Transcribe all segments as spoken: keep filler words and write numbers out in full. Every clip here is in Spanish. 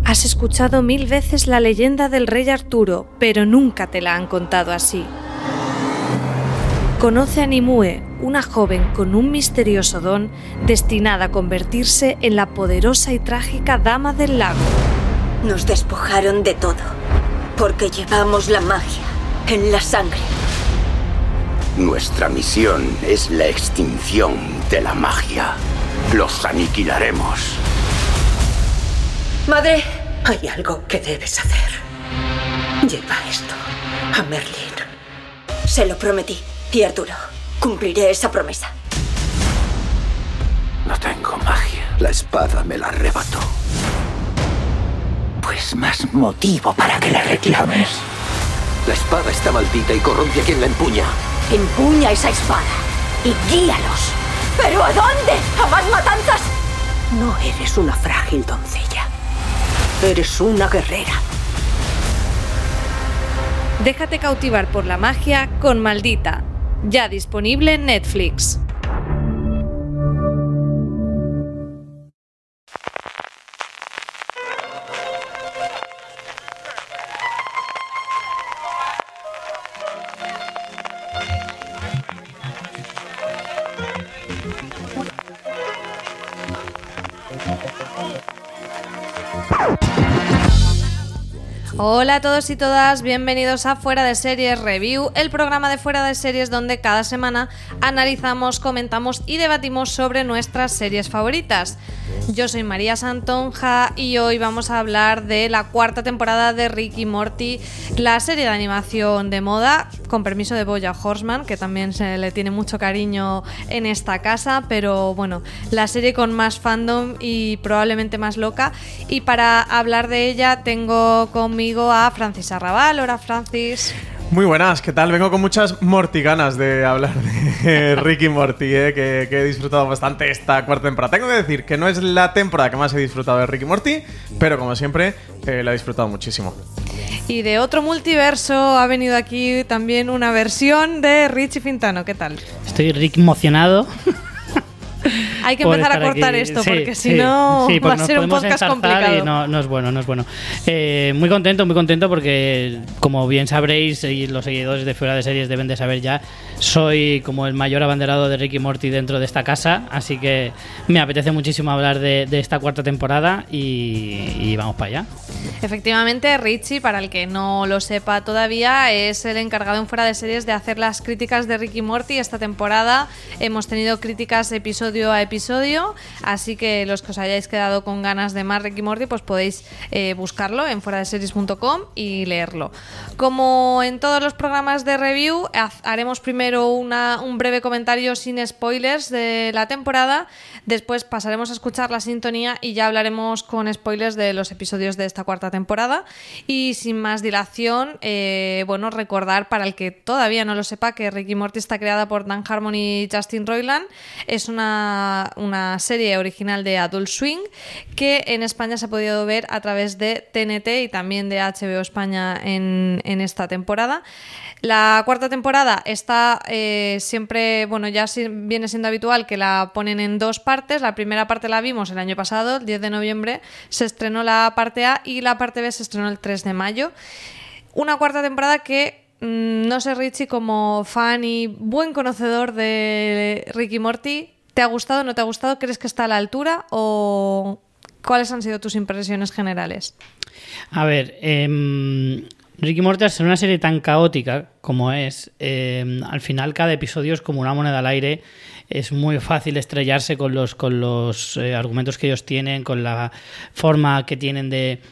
Has escuchado mil veces la leyenda del rey Arturo, pero nunca te la han contado así. Conoce a Nimue, una joven con un misterioso don destinada a convertirse en la poderosa y trágica Dama del Lago. Nos despojaron de todo, porque llevamos la magia en la sangre. Nuestra misión es la extinción de la magia. Los aniquilaremos. Madre, hay algo que debes hacer. Lleva esto a Merlín. Se lo prometí. Y Arturo, cumpliré esa promesa. No tengo magia. La espada me la arrebató. Pues más motivo para que la reclames. La espada está maldita y corrompe a quien la empuña. Empuña esa espada y guíalos. ¿Pero a dónde? ¿A más matanzas? No eres una frágil doncella. Eres una guerrera. Déjate cautivar por la magia con Maldita. Ya disponible en Netflix. Hola a todos y todas, bienvenidos a Fuera de Series Review, el programa de Fuera de Series donde cada semana analizamos, comentamos y debatimos sobre nuestras series favoritas. Yo soy María Santonja y hoy vamos a hablar de la cuarta temporada de Rick y Morty, la serie de animación de moda, con permiso de BoJack Horseman, que también se le tiene mucho cariño en esta casa, pero bueno, la serie con más fandom y probablemente más loca. Y para hablar de ella tengo conmigo a Francis Arrabal. Hola, Francis. Muy buenas, ¿qué tal? Vengo con muchas Morty ganas de hablar de Rick y Morty, ¿eh? que, que he disfrutado bastante esta cuarta temporada. Tengo que decir que no es la temporada que más he disfrutado de Rick y Morty, pero como siempre, eh, la he disfrutado muchísimo. Y de otro multiverso ha venido aquí también una versión de Richie Fintano. ¿Qué tal? Estoy Rick emocionado. Hay que empezar a cortar aquí. esto, sí, porque si sí, no sí, va a ser un podcast complicado. Y no, no es bueno, no es bueno. Eh, muy contento, muy contento porque, como bien sabréis, y los seguidores de Fuera de Series deben de saber ya, soy como el mayor abanderado de Rick y Morty dentro de esta casa, así que me apetece muchísimo hablar de, de esta cuarta temporada y, y vamos para allá. Efectivamente, Richie, para el que no lo sepa todavía, es el encargado en Fuera de Series de hacer las críticas de Rick y Morty. Esta temporada hemos tenido críticas episodio a episodio, así que los que os hayáis quedado con ganas de más Rick y Morty, pues podéis eh, buscarlo en fuera de series punto com y leerlo. Como en todos los programas de review, haremos primero una, un breve comentario sin spoilers de la temporada, después pasaremos a escuchar la sintonía y ya hablaremos con spoilers de los episodios de esta cuarta temporada. Y sin más dilación, eh, bueno, recordar para el que todavía no lo sepa que Rick y Morty está creada por Dan Harmon y Justin Roiland. Es una una serie original de Adult Swing que en España se ha podido ver a través de T N T y también de H B O España en, en esta temporada. La cuarta temporada está eh, siempre, bueno, ya viene siendo habitual que la ponen en dos partes. La primera parte la vimos el año pasado, el diez de noviembre se estrenó la parte A y la parte B se estrenó el tres de mayo. Una cuarta temporada que mmm, no sé, Richie, como fan y buen conocedor de Rick y Morty, ¿te ha gustado, no te ha gustado? ¿Crees que está a la altura? ¿O cuáles han sido tus impresiones generales? A ver, eh, Rick y Morty, al ser una serie tan caótica como es, eh, al final cada episodio es como una moneda al aire. Es muy fácil estrellarse con los, con los eh, argumentos que ellos tienen, con la forma que tienen de,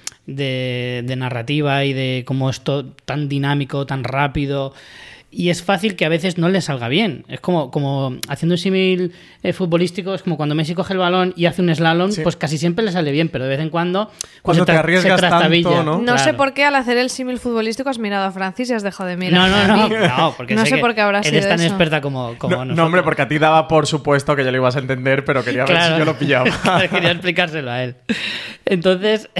de, de narrativa y de cómo es todo tan dinámico, tan rápido. Y es fácil que a veces no le salga bien. Es como, como haciendo un símil eh, futbolístico, es como cuando Messi coge el balón y hace un slalom, sí. Pues casi siempre le sale bien, pero de vez en cuando pues cuando te arriesgas tanto, ¿no? No claro. sé por qué al hacer el símil futbolístico has mirado a Francis y has dejado de mirar. No, no, no, no, porque no sé, sé que por qué habrá sido eres tan eso. experta como, como no, nosotros. No, hombre, porque a ti daba por supuesto que ya lo ibas a entender, pero quería ver claro. si yo lo pillaba. Quería explicárselo a él. Entonces...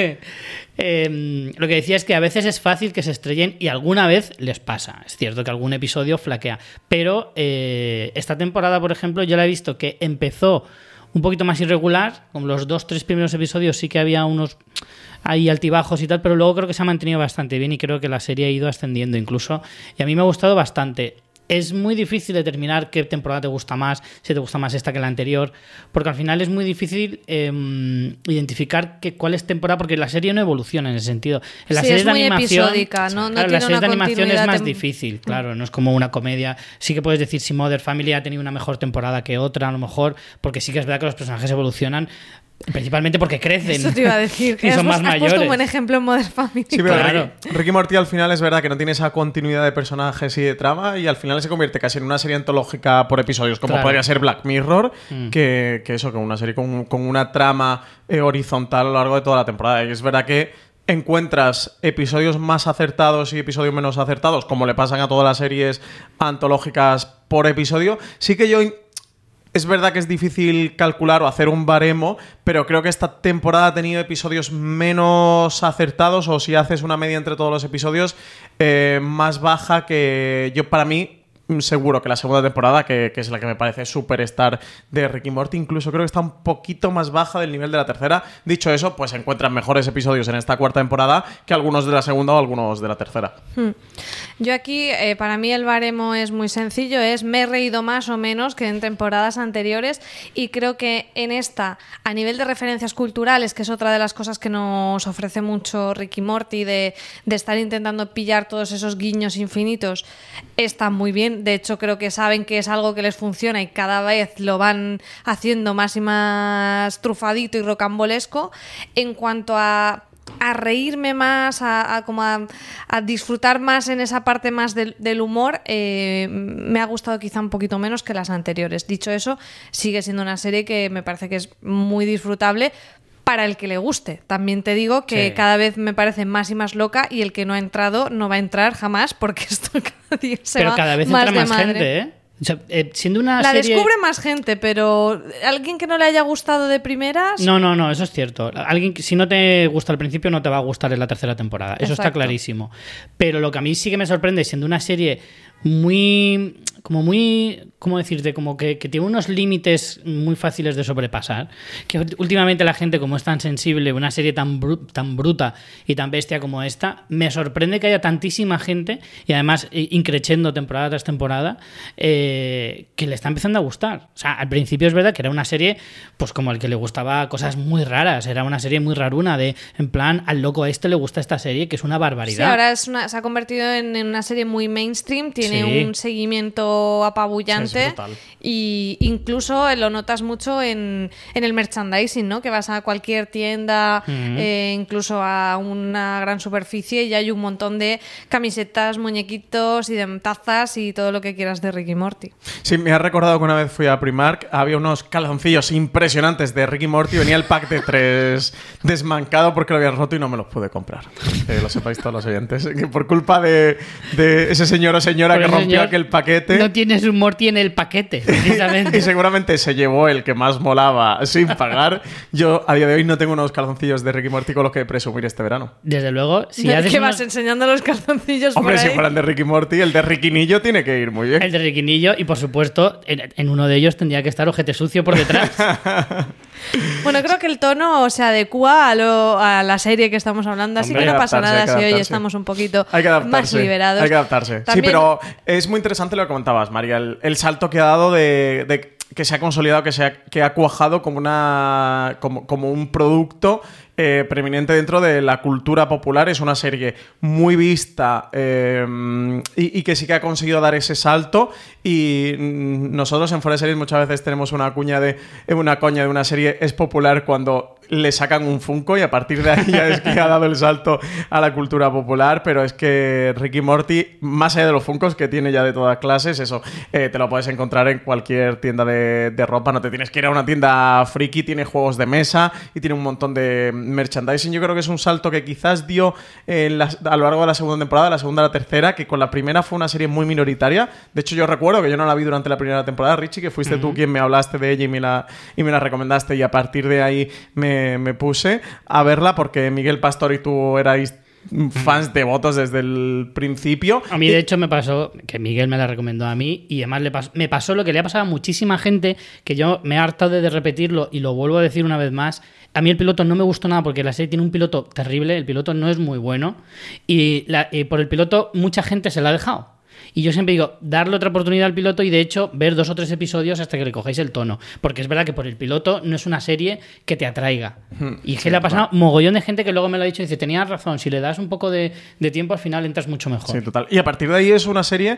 Eh, lo que decía es que a veces es fácil que se estrellen y alguna vez les pasa. Es cierto que algún episodio flaquea, pero eh, esta temporada, por ejemplo, yo la he visto que empezó un poquito más irregular. Con los dos, tres primeros episodios sí que había unos ahí altibajos y tal, pero luego creo que se ha mantenido bastante bien y creo que la serie ha ido ascendiendo incluso. Y a mí me ha gustado bastante. Es muy difícil determinar qué temporada te gusta más, si te gusta más esta que la anterior, porque al final es muy difícil eh, identificar que, cuál es temporada, porque la serie no evoluciona en ese sentido. En las sí, series es de muy animación, episódica, no, no claro, tiene las series una de animación es más tem- difícil, claro, no es como una comedia. Sí que puedes decir si Mother Family ha tenido una mejor temporada que otra, a lo mejor, porque sí que es verdad que los personajes evolucionan. Principalmente porque crecen. Eso te iba a decir. Y son has, más has mayores. puesto un buen ejemplo en Modern Family. Sí, pero Claro. Ricky, Ricky Morty al final es verdad que no tiene esa continuidad de personajes y de trama y al final se convierte casi en una serie antológica por episodios, como Claro. podría ser Black Mirror, Mm. que, que eso, que una serie con, con una trama eh, horizontal a lo largo de toda la temporada. Y es verdad que encuentras episodios más acertados y episodios menos acertados, como le pasan a todas las series antológicas por episodio. Sí que yo... Es verdad que es difícil calcular o hacer un baremo, pero creo que esta temporada ha tenido episodios menos acertados, o si haces una media entre todos los episodios, eh, más baja que yo, para mí, seguro que la segunda temporada, que, que es la que me parece superstar de Ricky Morty, incluso creo que está un poquito más baja del nivel de la tercera. Dicho eso, pues encuentran mejores episodios en esta cuarta temporada que algunos de la segunda o algunos de la tercera. Hmm. Yo aquí, eh, para mí el baremo es muy sencillo, es me he reído más o menos que en temporadas anteriores, y creo que en esta, a nivel de referencias culturales, que es otra de las cosas que nos ofrece mucho Ricky Morty, de, de estar intentando pillar todos esos guiños infinitos, está muy bien. De hecho, creo que saben que es algo que les funciona y cada vez lo van haciendo más y más trufadito y rocambolesco. En cuanto a a reírme más, a, a, como a, a disfrutar más en esa parte más del, del humor, eh, me ha gustado quizá un poquito menos que las anteriores. Dicho eso, sigue siendo una serie que me parece que es muy disfrutable para el que le guste. También te digo que Sí. cada vez me parece más y más loca, y el que no ha entrado no va a entrar jamás, porque esto cada día se Pero va cada vez más entra de más madre. gente, ¿eh? O sea, eh, siendo una La serie... descubre más gente, pero alguien que no le haya gustado de primeras... No, no, no, eso es cierto. Alguien que, si no te gusta al principio, no te va a gustar en la tercera temporada. Eso está Exacto. clarísimo. Pero lo que a mí sí que me sorprende, siendo una serie muy... como muy... ¿cómo decirte? Como que, que tiene unos límites muy fáciles de sobrepasar. Que últimamente la gente, como es tan sensible, una serie tan, bru- tan bruta y tan bestia como esta, me sorprende que haya tantísima gente, y además eh, increciendo temporada tras temporada, eh, que le está empezando a gustar. O sea, al principio es verdad que era una serie, pues como al que le gustaba cosas muy raras. Era una serie muy raruna, de, en plan, al loco a este le gusta esta serie, que es una barbaridad. Sí, ahora es una, se ha convertido en, en una serie muy mainstream, tiene Sí. un seguimiento apabullante, Sí, es brutal. y incluso lo notas mucho en, en el merchandising, ¿no? Que vas a cualquier tienda, Ujú. eh, incluso a una gran superficie, y hay un montón de camisetas, muñequitos y de tazas y todo lo que quieras de Ricky Morty. Sí, me ha recordado que una vez fui a Primark, había unos calzoncillos impresionantes de Ricky Morty, venía el pack de tres desmancado porque lo habían roto y no me los pude comprar. Que lo sepáis todos los oyentes, que por culpa de, de ese señor o señora Por que ese rompió señor, aquel paquete. No tienes un Morty en el paquete, precisamente. Y seguramente se llevó el que más molaba sin pagar. Yo a día de hoy no tengo unos calzoncillos de Ricky Morty con los que presumir este verano. Desde luego, si haces ¿Qué unos- vas enseñando los calzoncillos Hombre, por si ahí? fueran de Ricky Morty, el de Ricky Nillo tiene que ir muy bien. el de Riquinillo, y por supuesto, en, en uno de ellos tendría que estar Ojete Sucio por detrás. Bueno, creo que el tono se adecua a, lo, a la serie que estamos hablando, así Hombre, que hay no que pasa adaptarse, nada hay que si hoy adaptarse. estamos un poquito Hay que más adaptarse. liberados. Hay que adaptarse. Sí, También- pero es muy interesante lo que comentabas, María. El, el salto que ha dado de, de que se ha consolidado, que, se ha, que ha cuajado como, una, como, como un producto eh, preeminente dentro de la cultura popular. Es una serie muy vista eh, y, y que sí que ha conseguido dar ese salto. Y mm, nosotros en Fuera de Series muchas veces tenemos una cuña de una coña de una serie es popular cuando le sacan un Funko, y a partir de ahí ya es que ha dado el salto a la cultura popular. Pero es que Ricky Morty, más allá de los Funkos que tiene ya de todas clases, eso eh, te lo puedes encontrar en cualquier tienda de, de ropa. No te tienes que ir a una tienda friki. Tiene juegos de mesa y tiene un montón de merchandising. Yo creo que es un salto que quizás dio en la- a lo largo de la segunda temporada, la segunda a la tercera, que con la primera fue una serie muy minoritaria. De hecho, yo recuerdo que yo no la vi durante la primera temporada, Richie, que fuiste tú quien me hablaste de ella y me la, y me la recomendaste, y a partir de ahí me, me puse a verla porque Miguel Pastor y tú erais fans devotos desde el principio. A mí, de hecho, me pasó que Miguel me la recomendó a mí y además le pas- me pasó lo que le ha pasado a muchísima gente, que yo me he hartado de, de repetirlo y lo vuelvo a decir una vez más. A mí el piloto no me gustó nada porque la serie tiene un piloto terrible, el piloto no es muy bueno y, la, y por el piloto mucha gente se la ha dejado. Y yo siempre digo, darle otra oportunidad al piloto y de hecho ver dos o tres episodios hasta que le cojáis el tono. Porque es verdad que por el piloto no es una serie que te atraiga. Y es que le ha pasado mogollón de gente que luego me lo ha dicho y dice, tenías razón, si le das un poco de, de tiempo al final entras mucho mejor. Sí, total. Y a partir de ahí es una serie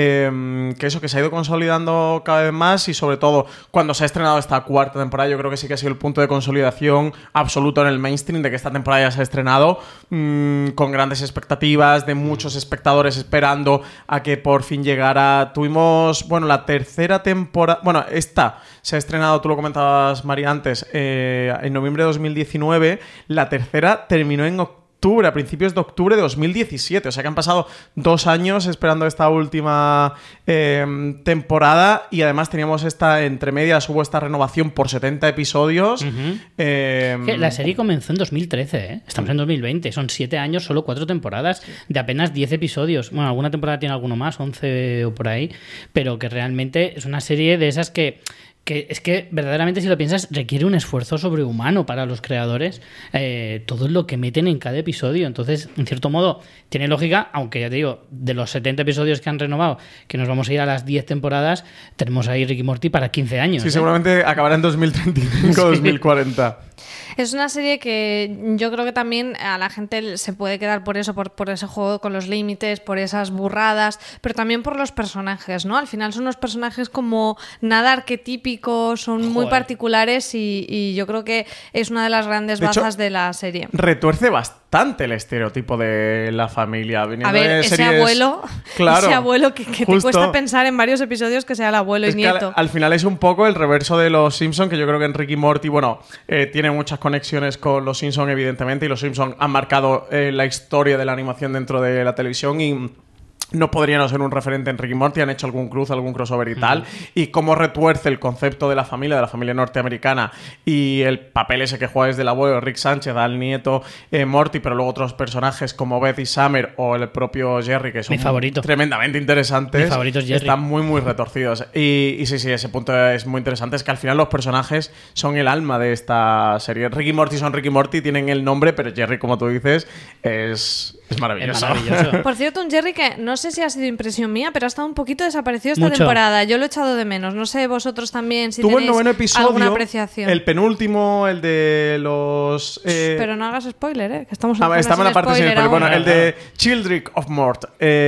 eh, que eso, que se ha ido consolidando cada vez más y sobre todo cuando se ha estrenado esta cuarta temporada, yo creo que sí que ha sido el punto de consolidación absoluto en el mainstream de que esta temporada ya se ha estrenado mmm, con grandes expectativas, de muchos espectadores esperando a que por fin llegara. Tuvimos, bueno, la tercera temporada, bueno, esta se ha estrenado, tú lo comentabas, María, antes, eh, en noviembre de dos mil diecinueve, la tercera terminó en octubre. Octubre, a principios de octubre de dos mil diecisiete. O sea que han pasado dos años esperando esta última eh, temporada y además teníamos esta, entre medias, hubo esta renovación por setenta episodios. Uh-huh. eh, que la serie comenzó en dos mil trece, ¿eh? Estamos en dos mil veinte. Son siete años, solo cuatro temporadas de apenas diez episodios. Bueno, alguna temporada tiene alguno más, once o por ahí, pero que realmente es una serie de esas que... que es que verdaderamente, si lo piensas, requiere un esfuerzo sobrehumano para los creadores, eh, todo lo que meten en cada episodio. Entonces, en cierto modo, tiene lógica, aunque ya te digo, de los setenta episodios que han renovado, que nos vamos a ir a las diez temporadas, tenemos ahí Rick y Morty para quince años. Sí, ¿eh? seguramente acabará en dos mil treinta y cinco, dos mil cuarenta. Es una serie que yo creo que también a la gente se puede quedar por eso, por, por ese juego con los límites, por esas burradas, pero también por los personajes, ¿no? Al final son unos personajes como nada arquetípicos, son muy Joder. particulares y, y yo creo que es una de las grandes De hecho, bazas de la serie. Retuerce bastante el estereotipo de la familia. Viniendo A ver, de ese series... abuelo, claro, ese abuelo que, que te justo. cuesta pensar en varios episodios que sea el abuelo Es y que al, nieto. al final es un poco el reverso de los Simpsons, que yo creo que en Rick y Morty, bueno, eh, tiene muchas conexiones con los Simpsons, evidentemente, y los Simpsons han marcado eh, la historia de la animación dentro de la televisión y no podría no ser un referente en Rick y Morty, han hecho algún cruce, algún crossover y tal, uh-huh. Y cómo retuerce el concepto de la familia, de la familia norteamericana y el papel ese que juega desde el abuelo, Rick Sánchez, al nieto eh, Morty, pero luego otros personajes como Beth y Summer o el propio Jerry, que son Mi favorito. tremendamente interesantes. Mi favorito es Jerry. Están muy, muy retorcidos. Y, y sí, sí, ese punto es muy interesante, es que al final los personajes son el alma de esta serie. Rick y Morty son Rick y Morty, tienen el nombre, pero Jerry, como tú dices, es, es maravilloso. Es maravilloso. Por cierto, un Jerry que no sé si ha sido impresión mía, pero ha estado un poquito desaparecido esta Mucho. temporada. Yo lo he echado de menos. No sé vosotros también si Tuvo el tenéis noveno episodio, alguna apreciación. el penúltimo, el de los... Eh... Pero no hagas spoiler, ¿eh? Que estamos en, Ah, estamos en la parte sin spoiler. aún. Bueno, el de Children of Mort,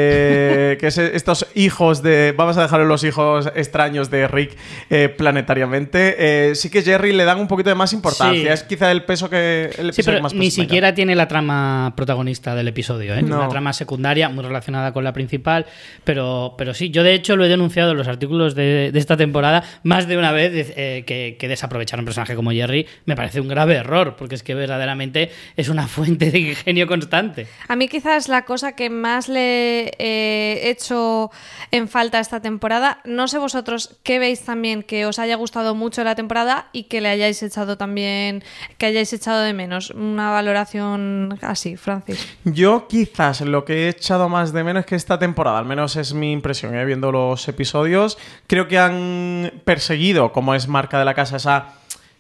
eh, que es estos hijos de... Vamos a dejarlo los hijos extraños de Rick eh, planetariamente. Eh, sí que Jerry le dan un poquito de más importancia. Sí. Es quizá el peso que... El Sí, episodio pero que más ni peso tenga. siquiera tiene la trama protagonista del episodio, ¿eh? No. Una trama secundaria muy relacionada con la principal, pero, pero sí, yo de hecho lo he denunciado en los artículos de, de esta temporada más de una vez, eh, que, que desaprovechar un personaje como Jerry me parece un grave error, porque es que verdaderamente es una fuente de ingenio constante. A mí quizás la cosa que más le he hecho en falta esta temporada, no sé vosotros qué veis también que os haya gustado mucho la temporada y que le hayáis echado también, que hayáis echado de menos. Una valoración así, Francis. Yo quizás lo que he echado más de menos es que esta temporada, al menos es mi impresión, ¿eh? Viendo los episodios, creo que han perseguido, como es marca de la casa, esa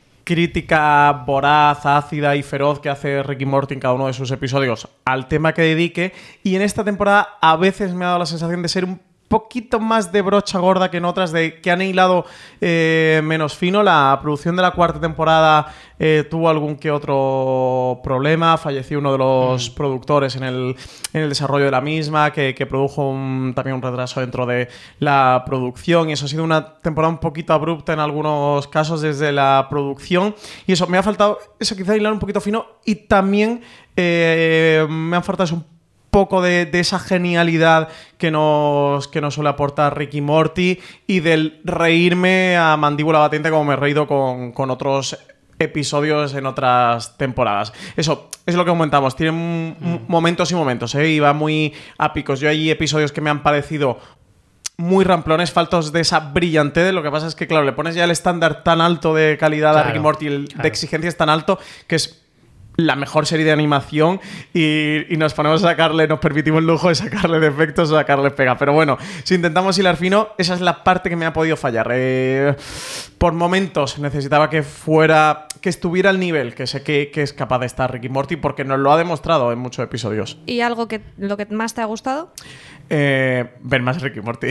crítica voraz, ácida y feroz que hace Rick y Morty en cada uno de sus episodios al tema que dedique, y en esta temporada a veces me ha dado la sensación de ser un poquito más de brocha gorda que en otras, de que han hilado eh, menos fino. La producción de la cuarta temporada eh, tuvo algún que otro problema, falleció uno de los mm. productores en el, en el desarrollo de la misma, que, que produjo un, también un retraso dentro de la producción, y eso ha sido una temporada un poquito abrupta en algunos casos desde la producción, y eso me ha faltado, eso quizá hilar un poquito fino, y también eh, me han faltado un poco de, de esa genialidad que nos, que nos suele aportar Rick y Morty, y del reírme a mandíbula batiente como me he reído con, con otros episodios en otras temporadas. Eso es lo que comentamos, tienen mm. momentos y momentos, ¿eh? Y va muy a picos. Yo hay episodios que me han parecido muy ramplones, faltos de esa brillantez. Lo que pasa es que, claro, le pones ya el estándar tan alto de calidad, claro, a Rick y Morty, el claro. de exigencia es tan alto que es la mejor serie de animación y, y nos ponemos a sacarle, nos permitimos el lujo de sacarle defectos o sacarle pega. Pero bueno, si intentamos hilar fino, esa es la parte que me ha podido fallar. Eh, por momentos necesitaba que fuera, que estuviera al nivel que sé que, que es capaz de estar Rick y Morty, porque nos lo ha demostrado en muchos episodios. ¿Y algo que lo que más te ha gustado? Eh, ver más Rick y Morty.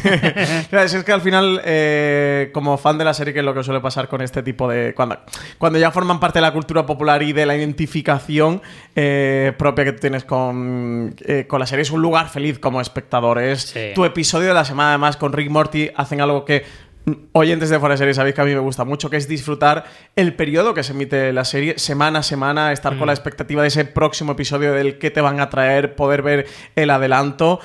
Es, es que al final, eh, como fan de la serie, que es lo que suele pasar con este tipo de... Cuando, cuando ya forman parte de la cultura popular y de la identificación eh, propia que tú tienes con, eh, con la serie, es un lugar feliz como espectador. Es sí. Tu episodio de la semana, además, con Rick y Morty hacen algo que... Oyentes de Fuera de Serie, sabéis que a mí me gusta mucho, que es disfrutar el periodo que se emite la serie, semana a semana, estar mm. con la expectativa de ese próximo episodio del que te van a traer, poder ver el adelanto.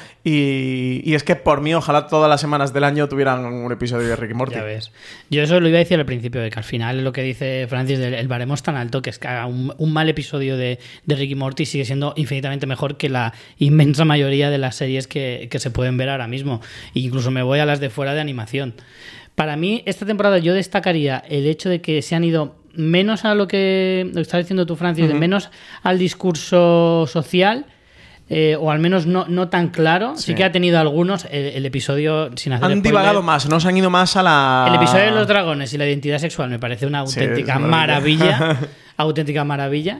Y, y es que por mí, ojalá todas las semanas del año tuvieran un episodio de Rick y Morty. Ya ves. Yo eso lo iba a decir al principio, de que al final lo que dice Francis, del, el baremo es tan alto que es que haga un, un mal episodio de, de Rick y Morty sigue siendo infinitamente mejor que la inmensa mayoría de las series que, que se pueden ver ahora mismo. E incluso me voy a las de fuera de animación. Para mí, esta temporada yo destacaría el hecho de que se han ido menos a lo que lo estás diciendo tú, Francis, uh-huh. menos al discurso social, eh, o al menos no, no tan claro. Sí. sí que ha tenido algunos, el, el episodio, sin hacer Han spoiler, divagado más, no se han ido más a la... El episodio de los dragones y la identidad sexual me parece una auténtica sí, maravilla. auténtica maravilla.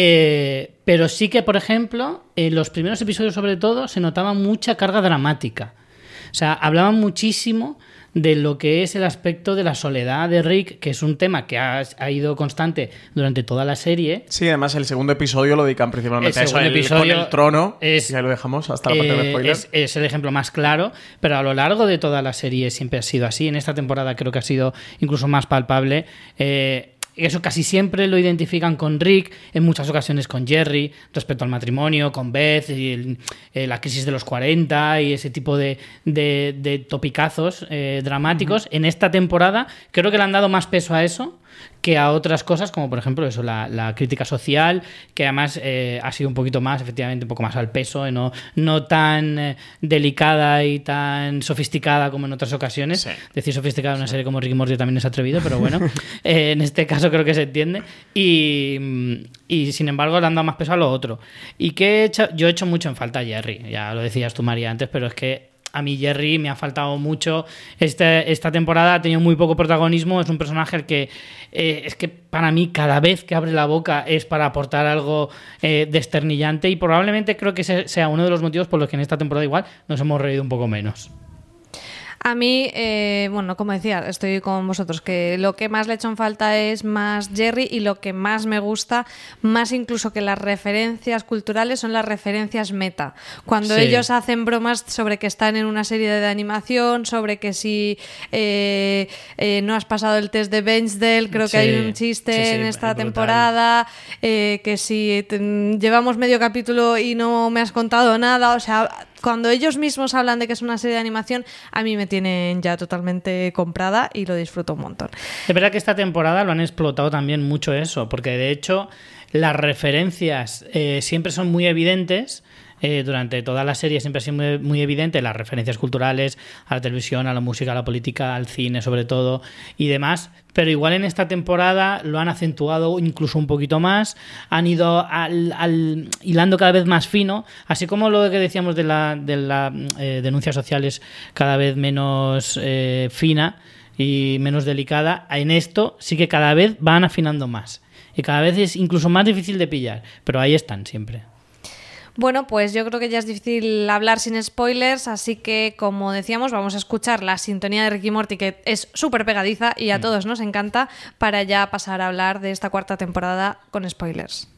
Eh, pero sí que, por ejemplo, en los primeros episodios sobre todo, se notaba mucha carga dramática. O sea, hablaban muchísimo de lo que es el aspecto de la soledad de Rick, que es un tema que ha, ha ido constante durante toda la serie. Sí, además el segundo episodio lo dedican principalmente a eso, el, episodio con el trono, es, y ahí lo dejamos hasta la parte eh, de spoiler. Es, es el ejemplo más claro, pero a lo largo de toda la serie siempre ha sido así. En esta temporada creo que ha sido incluso más palpable. Eh, Eso casi siempre lo identifican con Rick, en muchas ocasiones con Jerry, respecto al matrimonio, con Beth, y el, eh, la crisis de los cuarenta y ese tipo de, de, de topicazos eh, dramáticos. Uh-huh. En esta temporada creo que le han dado más peso a eso que a otras cosas, como por ejemplo eso, la, la crítica social, que además eh, ha sido un poquito más, efectivamente, un poco más al peso, eh, no, no tan eh, delicada y tan sofisticada como en otras ocasiones. Sí. Decir sofisticada en una serie como Rick y Morty también es atrevido, pero bueno, eh, en este caso creo que se entiende. Y, y sin embargo le han dado más peso a lo otro. Y que he hecho, yo he hecho mucho en falta a Jerry, ya lo decías tú, María, antes, pero es que a mí Jerry me ha faltado mucho. Este, esta temporada ha tenido muy poco protagonismo. Es un personaje al que eh, es que para mí cada vez que abre la boca es para aportar algo eh, desternillante, y probablemente creo que ese sea uno de los motivos por los que en esta temporada igual nos hemos reído un poco menos. A mí, eh, bueno, como decía, estoy con vosotros, que lo que más le he hecho en falta es más Jerry, y lo que más me gusta, más incluso que las referencias culturales, son las referencias meta. Cuando sí. ellos hacen bromas sobre que están en una serie de animación, sobre que si eh, eh, no has pasado el test de Bechdel, creo que sí. hay un chiste sí, sí, en esta temporada, eh, que si te, llevamos medio capítulo y no me has contado nada, o sea... Cuando ellos mismos hablan de que es una serie de animación, a mí me tienen ya totalmente comprada y lo disfruto un montón. Es verdad que esta temporada lo han explotado también mucho eso, porque de hecho las referencias eh, siempre son muy evidentes. Eh, durante toda la serie siempre ha sido muy, muy evidente las referencias culturales a la televisión, a la música, a la política, al cine sobre todo y demás, pero igual en esta temporada lo han acentuado incluso un poquito más, han ido al, al, hilando cada vez más fino, así como lo que decíamos de la, de la eh, denuncia social es cada vez menos eh, fina y menos delicada. En esto sí que cada vez van afinando más y cada vez es incluso más difícil de pillar, pero ahí están siempre. Bueno, pues yo creo que ya es difícil hablar sin spoilers, así que, como decíamos, vamos a escuchar la sintonía de Rick y Morty, que es súper pegadiza y a todos nos encanta, para ya pasar a hablar de esta cuarta temporada con spoilers.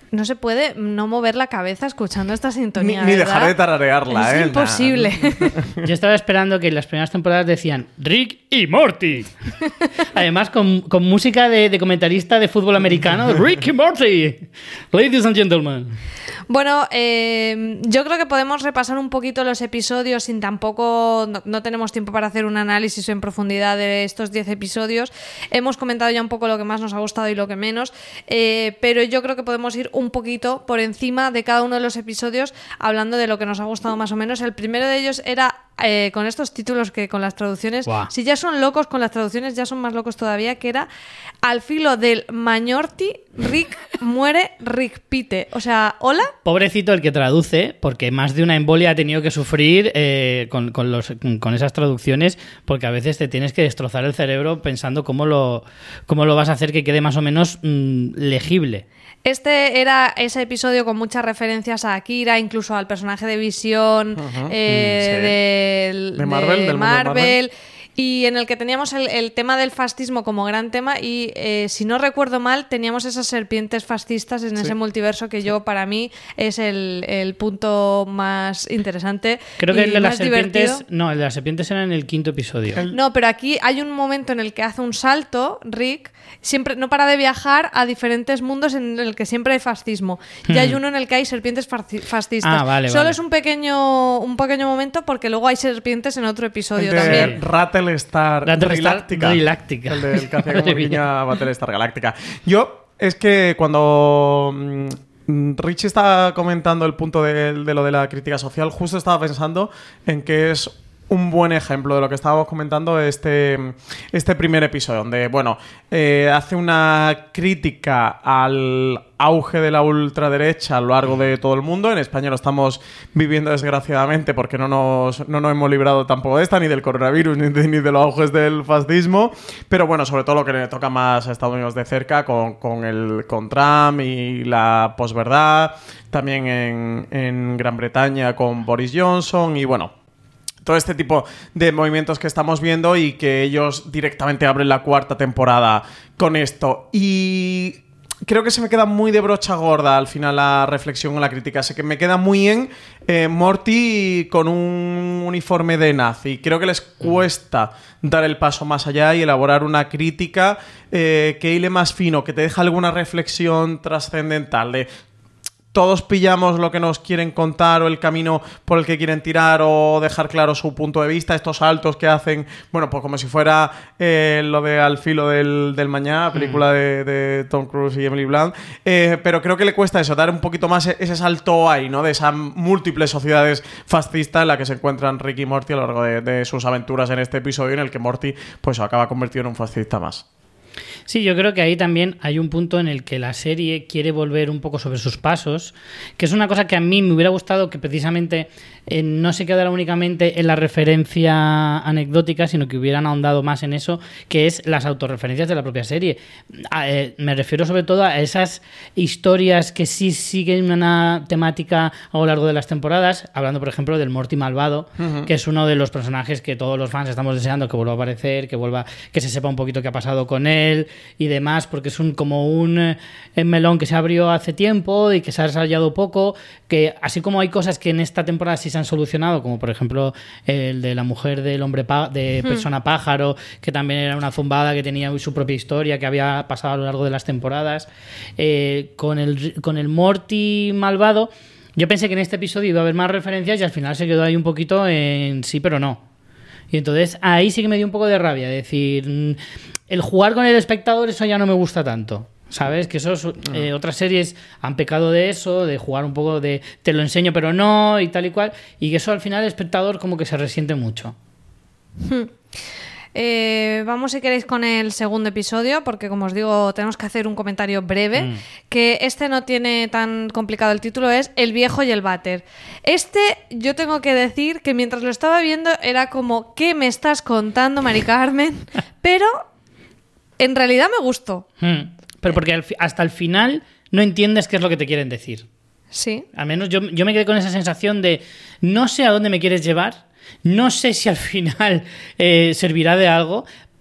No se puede no mover la cabeza escuchando esta sintonía. Ni, ni ¿verdad? dejar de tararearla, es ¿eh? imposible. Yo estaba esperando que en las primeras temporadas decían Rick y Morty. Además, con, con música de, de comentarista de fútbol americano. Rick y Morty. Ladies and gentlemen. Bueno, eh, yo creo que podemos repasar un poquito los episodios sin tampoco... No, no tenemos tiempo para hacer un análisis en profundidad de estos diez episodios. Hemos comentado ya un poco lo que más nos ha gustado y lo que menos, eh, pero yo creo que podemos ir un poquito por encima de cada uno de los episodios hablando de lo que nos ha gustado más o menos. El primero de ellos era... Eh, con estos títulos que con las traducciones, Wow. si ya son locos con las traducciones, ya son más locos todavía, que era Al filo del Mañorti, Rick muere, Rick pite. O sea, ¿hola? Pobrecito el que traduce, porque más de una embolia ha tenido que sufrir eh, con, con, los, con esas traducciones, porque a veces te tienes que destrozar el cerebro pensando cómo lo, cómo lo vas a hacer que quede más o menos mmm, legible. Este era ese episodio con muchas referencias a Akira, incluso al personaje de Visión, Ajá. eh, Sí. del- De Marvel, de del mundo de Marvel, Marvel. y en el que teníamos el, el tema del fascismo como gran tema y, eh, si no recuerdo mal, teníamos esas serpientes fascistas en Sí. ese multiverso que yo, para mí, es el, el punto más interesante. Creo que y el de las más serpientes. divertido. No, el de las serpientes era en el quinto episodio. El- No, pero aquí hay un momento en el que hace un salto, Rick, siempre no para de viajar a diferentes mundos en el que siempre hay fascismo. Y hay uno en el que hay serpientes farci- fascistas. Ah, vale, Solo vale. es un pequeño, un pequeño momento porque luego hay serpientes en otro episodio El de también. Rattlestar Rattlestar Galáctica. Galáctica. El del que hacía como Madre mía. guiño a Battlestar Galáctica. Yo, es que cuando mm, Richie estaba comentando el punto de, de lo de la crítica social, justo estaba pensando en que es un buen ejemplo de lo que estábamos comentando este, este primer episodio, donde, bueno, eh, hace una crítica al auge de la ultraderecha a lo largo de todo el mundo. En España lo estamos viviendo desgraciadamente porque no nos, no nos hemos librado tampoco de esta, ni del coronavirus, ni de, ni de los auges del fascismo. Pero bueno, sobre todo lo que le toca más a Estados Unidos de cerca con, con, el, con Trump y la posverdad. También en, en Gran Bretaña con Boris Johnson y bueno... todo este tipo de movimientos que estamos viendo y que ellos directamente abren la cuarta temporada con esto. Y creo que se me queda muy de brocha gorda al final la reflexión o la crítica. Sé que me queda muy en eh, Morty con un uniforme de nazi. Creo que les cuesta dar el paso más allá y elaborar una crítica eh, que hile más fino, que te deja alguna reflexión trascendental de... todos pillamos lo que nos quieren contar o el camino por el que quieren tirar o dejar claro su punto de vista, estos saltos que hacen, bueno, pues como si fuera eh, lo de Al filo del, del mañana, película de, de Tom Cruise y Emily Blunt, eh, pero creo que le cuesta eso, dar un poquito más ese salto ahí, ¿no? De esas múltiples sociedades fascistas en la que se encuentran Rick y Morty a lo largo de, de sus aventuras en este episodio en el que Morty pues acaba convertido en un fascista más. Sí, yo creo que ahí también hay un punto en el que la serie quiere volver un poco sobre sus pasos, que es una cosa que a mí me hubiera gustado que precisamente eh, no se quedara únicamente en la referencia anecdótica, sino que hubieran ahondado más en eso, que es las autorreferencias de la propia serie. A, eh, me refiero sobre todo a esas historias que sí siguen una temática a lo largo de las temporadas, hablando por ejemplo del Morty malvado, uh-huh. que es uno de los personajes que todos los fans estamos deseando que vuelva a aparecer, que vuelva, que se sepa un poquito qué ha pasado con él y demás, porque es un como un eh, melón que se abrió hace tiempo y que se ha desarrollado poco, que así como hay cosas que en esta temporada sí se han solucionado, como por ejemplo el de la mujer del hombre pá- de hmm. persona pájaro, que también era una zumbada que tenía su propia historia que había pasado a lo largo de las temporadas, eh, con el con el Morty malvado yo pensé que en este episodio iba a haber más referencias y al final se quedó ahí un poquito en sí pero no. Y entonces ahí sí que me dio un poco de rabia, decir, el jugar con el espectador, eso ya no me gusta tanto, ¿sabes? Que eso eh, otras series han pecado de eso, de jugar un poco de te lo enseño pero no y tal y cual, y que eso al final el espectador como que se resiente mucho. Hmm. Eh, vamos, si queréis, con el segundo episodio, porque como os digo, tenemos que hacer un comentario breve, mm. que este no tiene tan complicado. El título es El viejo y el váter. Este, yo tengo que decir que mientras lo estaba viendo era como, ¿qué me estás contando, Mari Carmen? Pero en realidad me gustó. Mm. Pero porque al fi- hasta el final no entiendes qué es lo que te quieren decir. Sí. Al menos yo, yo me quedé con esa sensación de no sé a dónde me quieres llevar, no sé si al final eh, servirá de algo,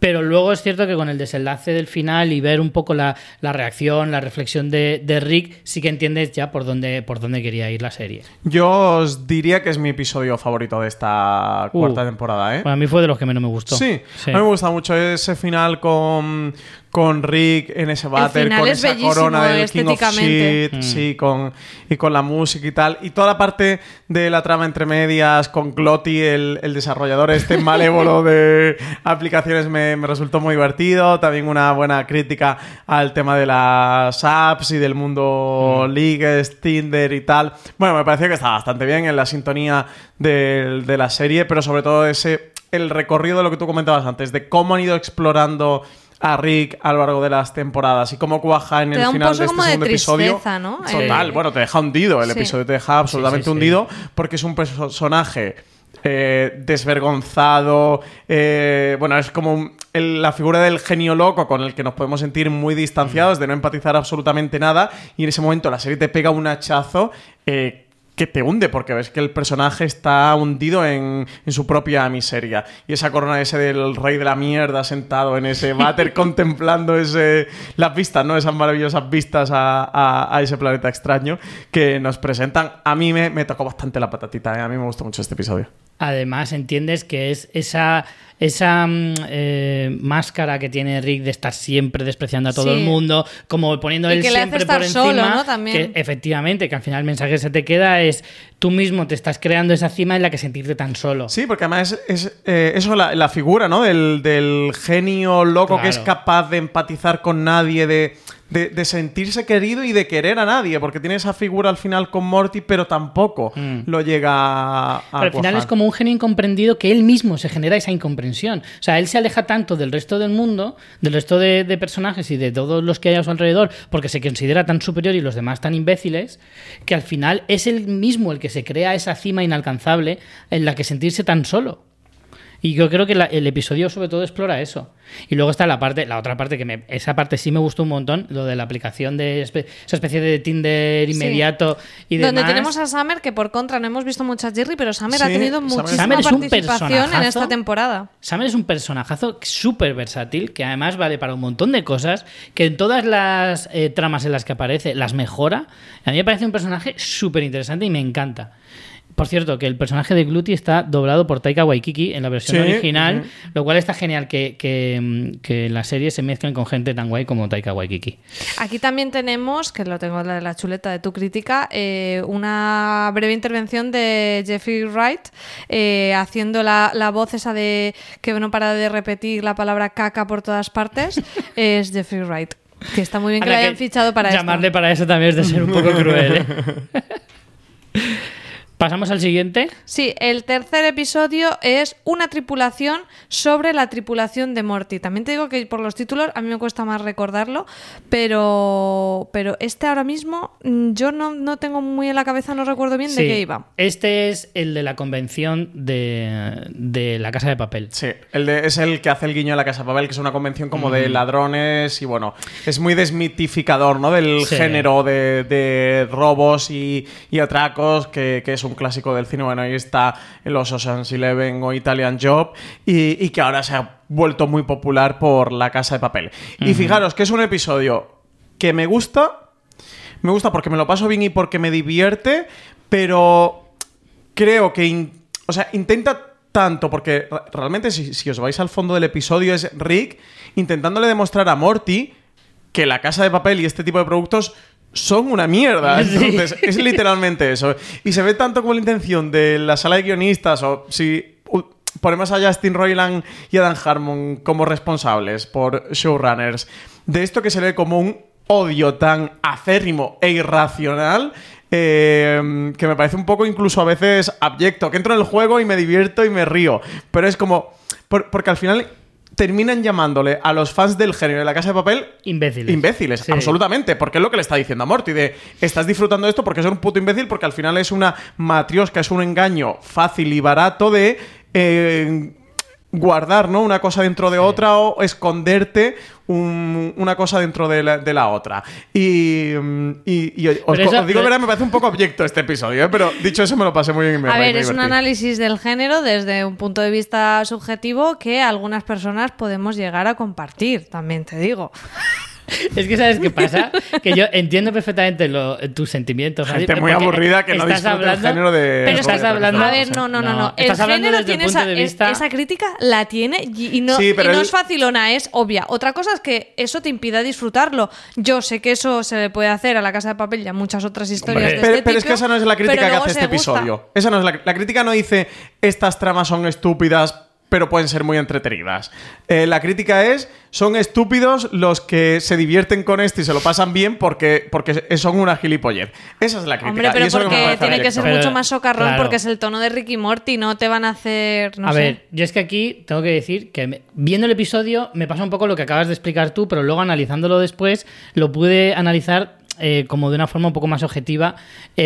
Pero luego es cierto que con el desenlace del final y ver un poco la, la reacción, la reflexión de, de Rick, sí que entiendes ya por dónde, por dónde quería ir la serie. Yo os diría que es mi episodio favorito de esta Uh, cuarta temporada, ¿eh? Para mí fue de los que menos me gustó. Sí, sí. a mí me gusta mucho ese final con, con Rick en ese váter, final con es esa bellísimo corona del King of estéticamente. Shit, Mm. sí, con, y con la música y tal. Y toda la parte de la trama entre medias, con Glotty, el, el desarrollador este malévolo de aplicaciones, me, me resultó muy divertido. También una buena crítica al tema de las apps y del mundo Mm. Leagues, Tinder y tal. Bueno, me pareció que estaba bastante bien en la sintonía de, de la serie, pero sobre todo ese el recorrido de lo que tú comentabas antes, de cómo han ido explorando a Rick a lo largo de las temporadas y cómo cuaja en Te el da un final pozo de este como de segundo episodio. tristeza, ¿no? Total, Eh, bueno, te deja hundido. El sí. episodio te deja absolutamente Sí, sí, sí. hundido porque es un personaje eh, desvergonzado. eh, bueno, es como un- el- la figura del genio loco con el que nos podemos sentir muy distanciados, de no empatizar absolutamente nada. Y en ese momento la serie te pega un hachazo eh, que te hunde, porque ves que el personaje está hundido en, en su propia miseria. Y esa corona ese del rey de la mierda sentado en ese váter contemplando ese, las vistas, ¿no? Esas maravillosas vistas a, a- a ese planeta extraño que nos presentan. A mí me, me tocó bastante la patatita, ¿eh? A mí me gustó mucho este episodio. Además, entiendes que es esa, esa mm, eh, máscara que tiene Rick de estar siempre despreciando a todo Sí. el mundo, como poniendo Y él que le hace siempre estar por solo, encima. ¿no? También. Que efectivamente, que al final el mensaje que se te queda es tú mismo te estás creando esa cima en la que sentirte tan solo. Sí, porque además es, es, eh, eso, la, la figura, ¿no? Del, del genio loco Claro. que es capaz de empatizar con nadie, de, de, de sentirse querido y de querer a nadie, porque tiene esa figura al final con Morty, pero tampoco Mm. lo llega a, a Pero al final cuajar. es como un genio incomprendido que él mismo se genera esa incomprensión. O sea, él se aleja tanto del resto del mundo, del resto de, de personajes y de todos los que hay a su alrededor, porque se considera tan superior y los demás tan imbéciles, que al final es él mismo el que se crea esa cima inalcanzable en la que sentirse tan solo. Y yo creo que la- el episodio sobre todo explora eso. Y luego está la parte, la otra parte que me, esa parte sí me gustó un montón, lo de la aplicación de espe- esa especie de Tinder inmediato y demás. Donde tenemos a Summer, que por contra no hemos visto mucho a Jerry, pero Summer ha Sí, tenido Summer- muchísima Summer es un participación en personajazo. esta temporada. Summer es un personajazo súper versátil, que además vale para un montón de cosas, que en todas las eh, tramas en las que aparece las mejora. A mí me parece un personaje súper interesante y me encanta. Por cierto, que el personaje de Glutty está doblado por Taika Waititi en la versión Sí, original, ujú. lo cual está genial que, que, mm, que en la serie se mezclen con gente tan guay como Taika Waititi. Aquí también tenemos, que lo tengo en la, la chuleta de tu crítica, eh, una breve intervención de Jeffrey Wright eh, haciendo la, la voz esa de que no para de repetir la palabra caca por todas partes. Es Jeffrey Wright. Que está muy bien que Ahora lo hayan que fichado para llamarle esto. para eso también es de ser un poco cruel, ¿eh? ¿Pasamos al siguiente? Sí, el tercer episodio es una tripulación sobre la tripulación de Morty. También te digo que por los títulos a mí me cuesta más recordarlo, pero, pero este ahora mismo mm, yo no, no tengo muy en la cabeza, no recuerdo bien de Sí, qué iba. Este es el de la convención de, de La Casa de Papel. Sí, el de- es el que hace el guiño a la Casa de Papel, que es una convención como de ladrones y bueno, es muy desmitificador, ¿no? Del Sí. género de, de robos y, y atracos, que, que es un clásico del cine. Bueno, ahí está los Ocean's Eleven o Italian Job y, y que ahora se ha vuelto muy popular por La Casa de Papel. Y fijaros que es un episodio que me gusta, me gusta porque me lo paso bien y porque me divierte, pero creo que in- o sea, intenta tanto, porque re- realmente si, si os vais al fondo del episodio es Rick intentándole demostrar a Morty que La Casa de Papel y este tipo de productos son una mierda. Sí. Entonces, es literalmente eso. Y se ve tanto como la intención de la sala de guionistas, o si u- ponemos a Justin Roiland y Adam Harmon como responsables por showrunners, de esto que se ve como un odio tan acérrimo e irracional, eh, que me parece un poco incluso a veces abyecto, que entro en el juego y me divierto y me río, pero es como por- porque al final terminan llamándole a los fans del género de La Casa de Papel Imbéciles. imbéciles, Sí. absolutamente, porque es lo que le está diciendo a Morty, de estás disfrutando de esto porque es un puto imbécil, porque al final es una matriosca, es un engaño fácil y barato de eh, guardar, ¿no? Una cosa dentro de otra o esconderte un, una cosa dentro de la, de la otra. Y, y, y os, eso, os digo, verdad, me parece un poco abyecto este episodio, ¿eh? Pero dicho eso me lo pasé muy bien. Y me A ver, me es un divertí. análisis del género desde un punto de vista subjetivo que algunas personas podemos llegar a compartir, también te digo. Es que ¿sabes qué pasa? Que yo entiendo perfectamente lo, tus sentimientos. Gente Javi, muy porque aburrida que no estás disfruta el hablando- género de... Pero estás Robert hablando... Pattinson. A ver, no, no, no, no. El Estás hablando género desde el tiene punto esa, de vista... esa crítica, la tiene y, y no, Sí, y pero no él- es facilona, es obvia. Otra cosa es que eso te impida disfrutarlo. Yo sé que eso se le puede hacer a La Casa de Papel y a muchas otras historias Hombre. de Pero, este pero es tipo, que esa no es la crítica pero que luego hace este se gusta. episodio. Esa no es la, la crítica no dice estas tramas son estúpidas, pero pueden ser muy entretenidas. Eh, la crítica es son estúpidos los que se divierten con esto y se lo pasan bien porque, porque son una gilipollez. Esa es la crítica. Hombre, y pero eso es lo que me porque parece tiene que abyecto. ser Pero, mucho más socarrón claro. porque es el tono de Ricky Morty, no te van a hacer, no a sé. ver, yo es que aquí tengo que decir que me- viendo el episodio me pasa un poco lo que acabas de explicar tú, pero luego analizándolo después lo pude analizar eh, como de una forma un poco más objetiva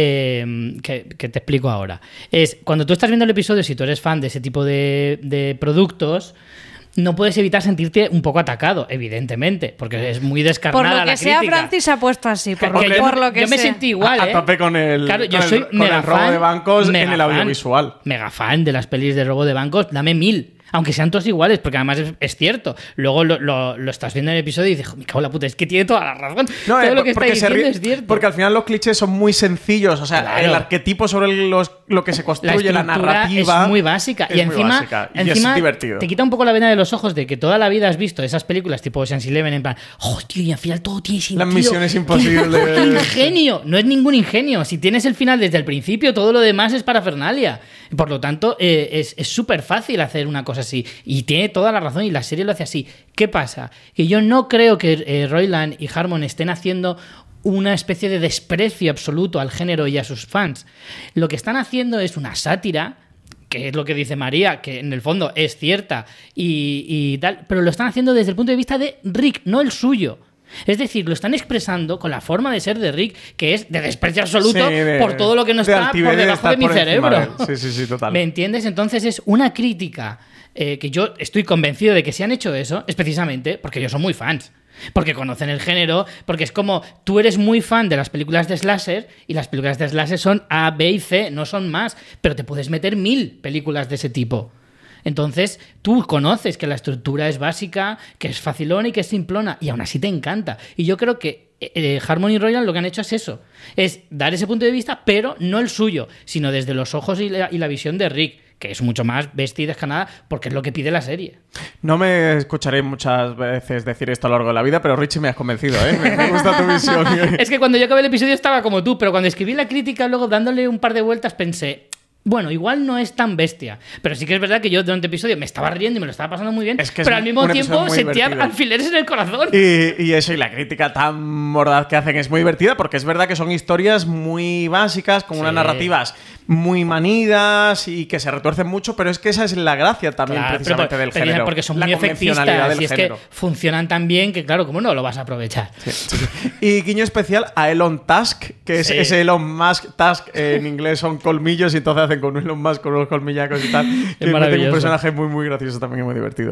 eh, que, que te explico ahora. Es cuando tú estás viendo el episodio, si tú eres fan de ese tipo de, de productos, no puedes evitar sentirte un poco atacado, evidentemente, porque es muy descarnada Por lo que la sea, crítica. Francis se ha puesto así, por, Porque lo, yo, por lo que yo me sea. sentí igual, A- a ¿eh? tope con el- Claro, yo con el- soy con el mega robo fan, de bancos en mega el fan, audiovisual. Mega fan de las pelis de robo de bancos, dame mil. Aunque sean todos iguales, porque además es, es cierto. Luego lo, lo, lo estás viendo en el episodio y dices, me cago en la puta, es que tiene toda la razón. No, Todo eh, lo que está porque se diciendo ríe- es cierto. Porque al final los clichés son muy sencillos. O sea, Claro. el arquetipo sobre los, lo que se la construye, la, estructura narrativa. es muy básica. es y muy encima, básica. Y encima es divertido. te quita un poco la vena de los ojos de que toda la vida has visto esas películas tipo Ocean's Eleven en plan, oh, tío, y al final todo tiene sentido. Las misiones ¡Qué imposibles. ingenio! No es ningún ingenio. Si tienes el final desde el principio, todo lo demás es parafernalia. Por lo tanto, eh, es súper fácil hacer una cosa así. Y tiene toda la razón y la serie lo hace así. ¿Qué pasa? Que yo no creo que eh, Roiland y Harmon estén haciendo una especie de desprecio absoluto al género y a sus fans. Lo que están haciendo es una sátira, que es lo que dice María, que en el fondo es cierta y, y tal, pero lo están haciendo desde el punto de vista de Rick, no el suyo. Es decir, lo están expresando con la forma de ser de Rick, que es de desprecio absoluto Sí, de- por todo lo que no de está altivez por de debajo estar de mi por encima cerebro. de él. Sí, sí, sí, total. ¿Me entiendes? Entonces es una crítica eh, que yo estoy convencido de que si han hecho eso es precisamente porque ellos son muy fans. Porque conocen el género, porque es como tú eres muy fan de las películas de slasher y las películas de slasher son A, B y C, no son más, pero te puedes meter mil películas de ese tipo. Entonces, tú conoces que la estructura es básica, que es facilona y que es simplona, y aún así te encanta. Y yo creo que eh, Harmon y Roiland lo que han hecho es eso, es dar ese punto de vista, pero no el suyo, sino desde los ojos y la, y la visión de Rick, que es mucho más bestia y descarnada, porque es lo que pide la serie. No me escucharé muchas veces decir esto a lo largo de la vida, pero Richie me has convencido, ¿eh? Me, me gusta tu visión. Es que cuando yo acabé el episodio estaba como tú, pero cuando escribí la crítica, luego dándole un par de vueltas, pensé, bueno, igual no es tan bestia. Pero sí que es verdad que yo durante el episodio me estaba riendo y me lo estaba pasando muy bien, Es que es pero al mismo un episodio tiempo muy sentía divertido. alfileres en el corazón. Y, y eso, y la crítica tan mordaz que hacen es muy divertida porque es verdad que son historias muy básicas, con Sí. unas narrativas muy manidas y que se retuercen mucho, pero es que esa es la gracia también Claro, precisamente pero- del pero género. porque son la muy convencionalidad efectistas del y es género. que funcionan tan bien que, claro, ¿cómo no lo vas a aprovechar? Sí, sí, sí. Y guiño especial a Elon Tusk, que es Sí. ese Elon Musk. Tusk eh, en inglés son colmillos y entonces hacen con un Elon Musk con unos colmillacos y tal. Que meten maravilloso. un personaje muy, muy gracioso también y muy divertido.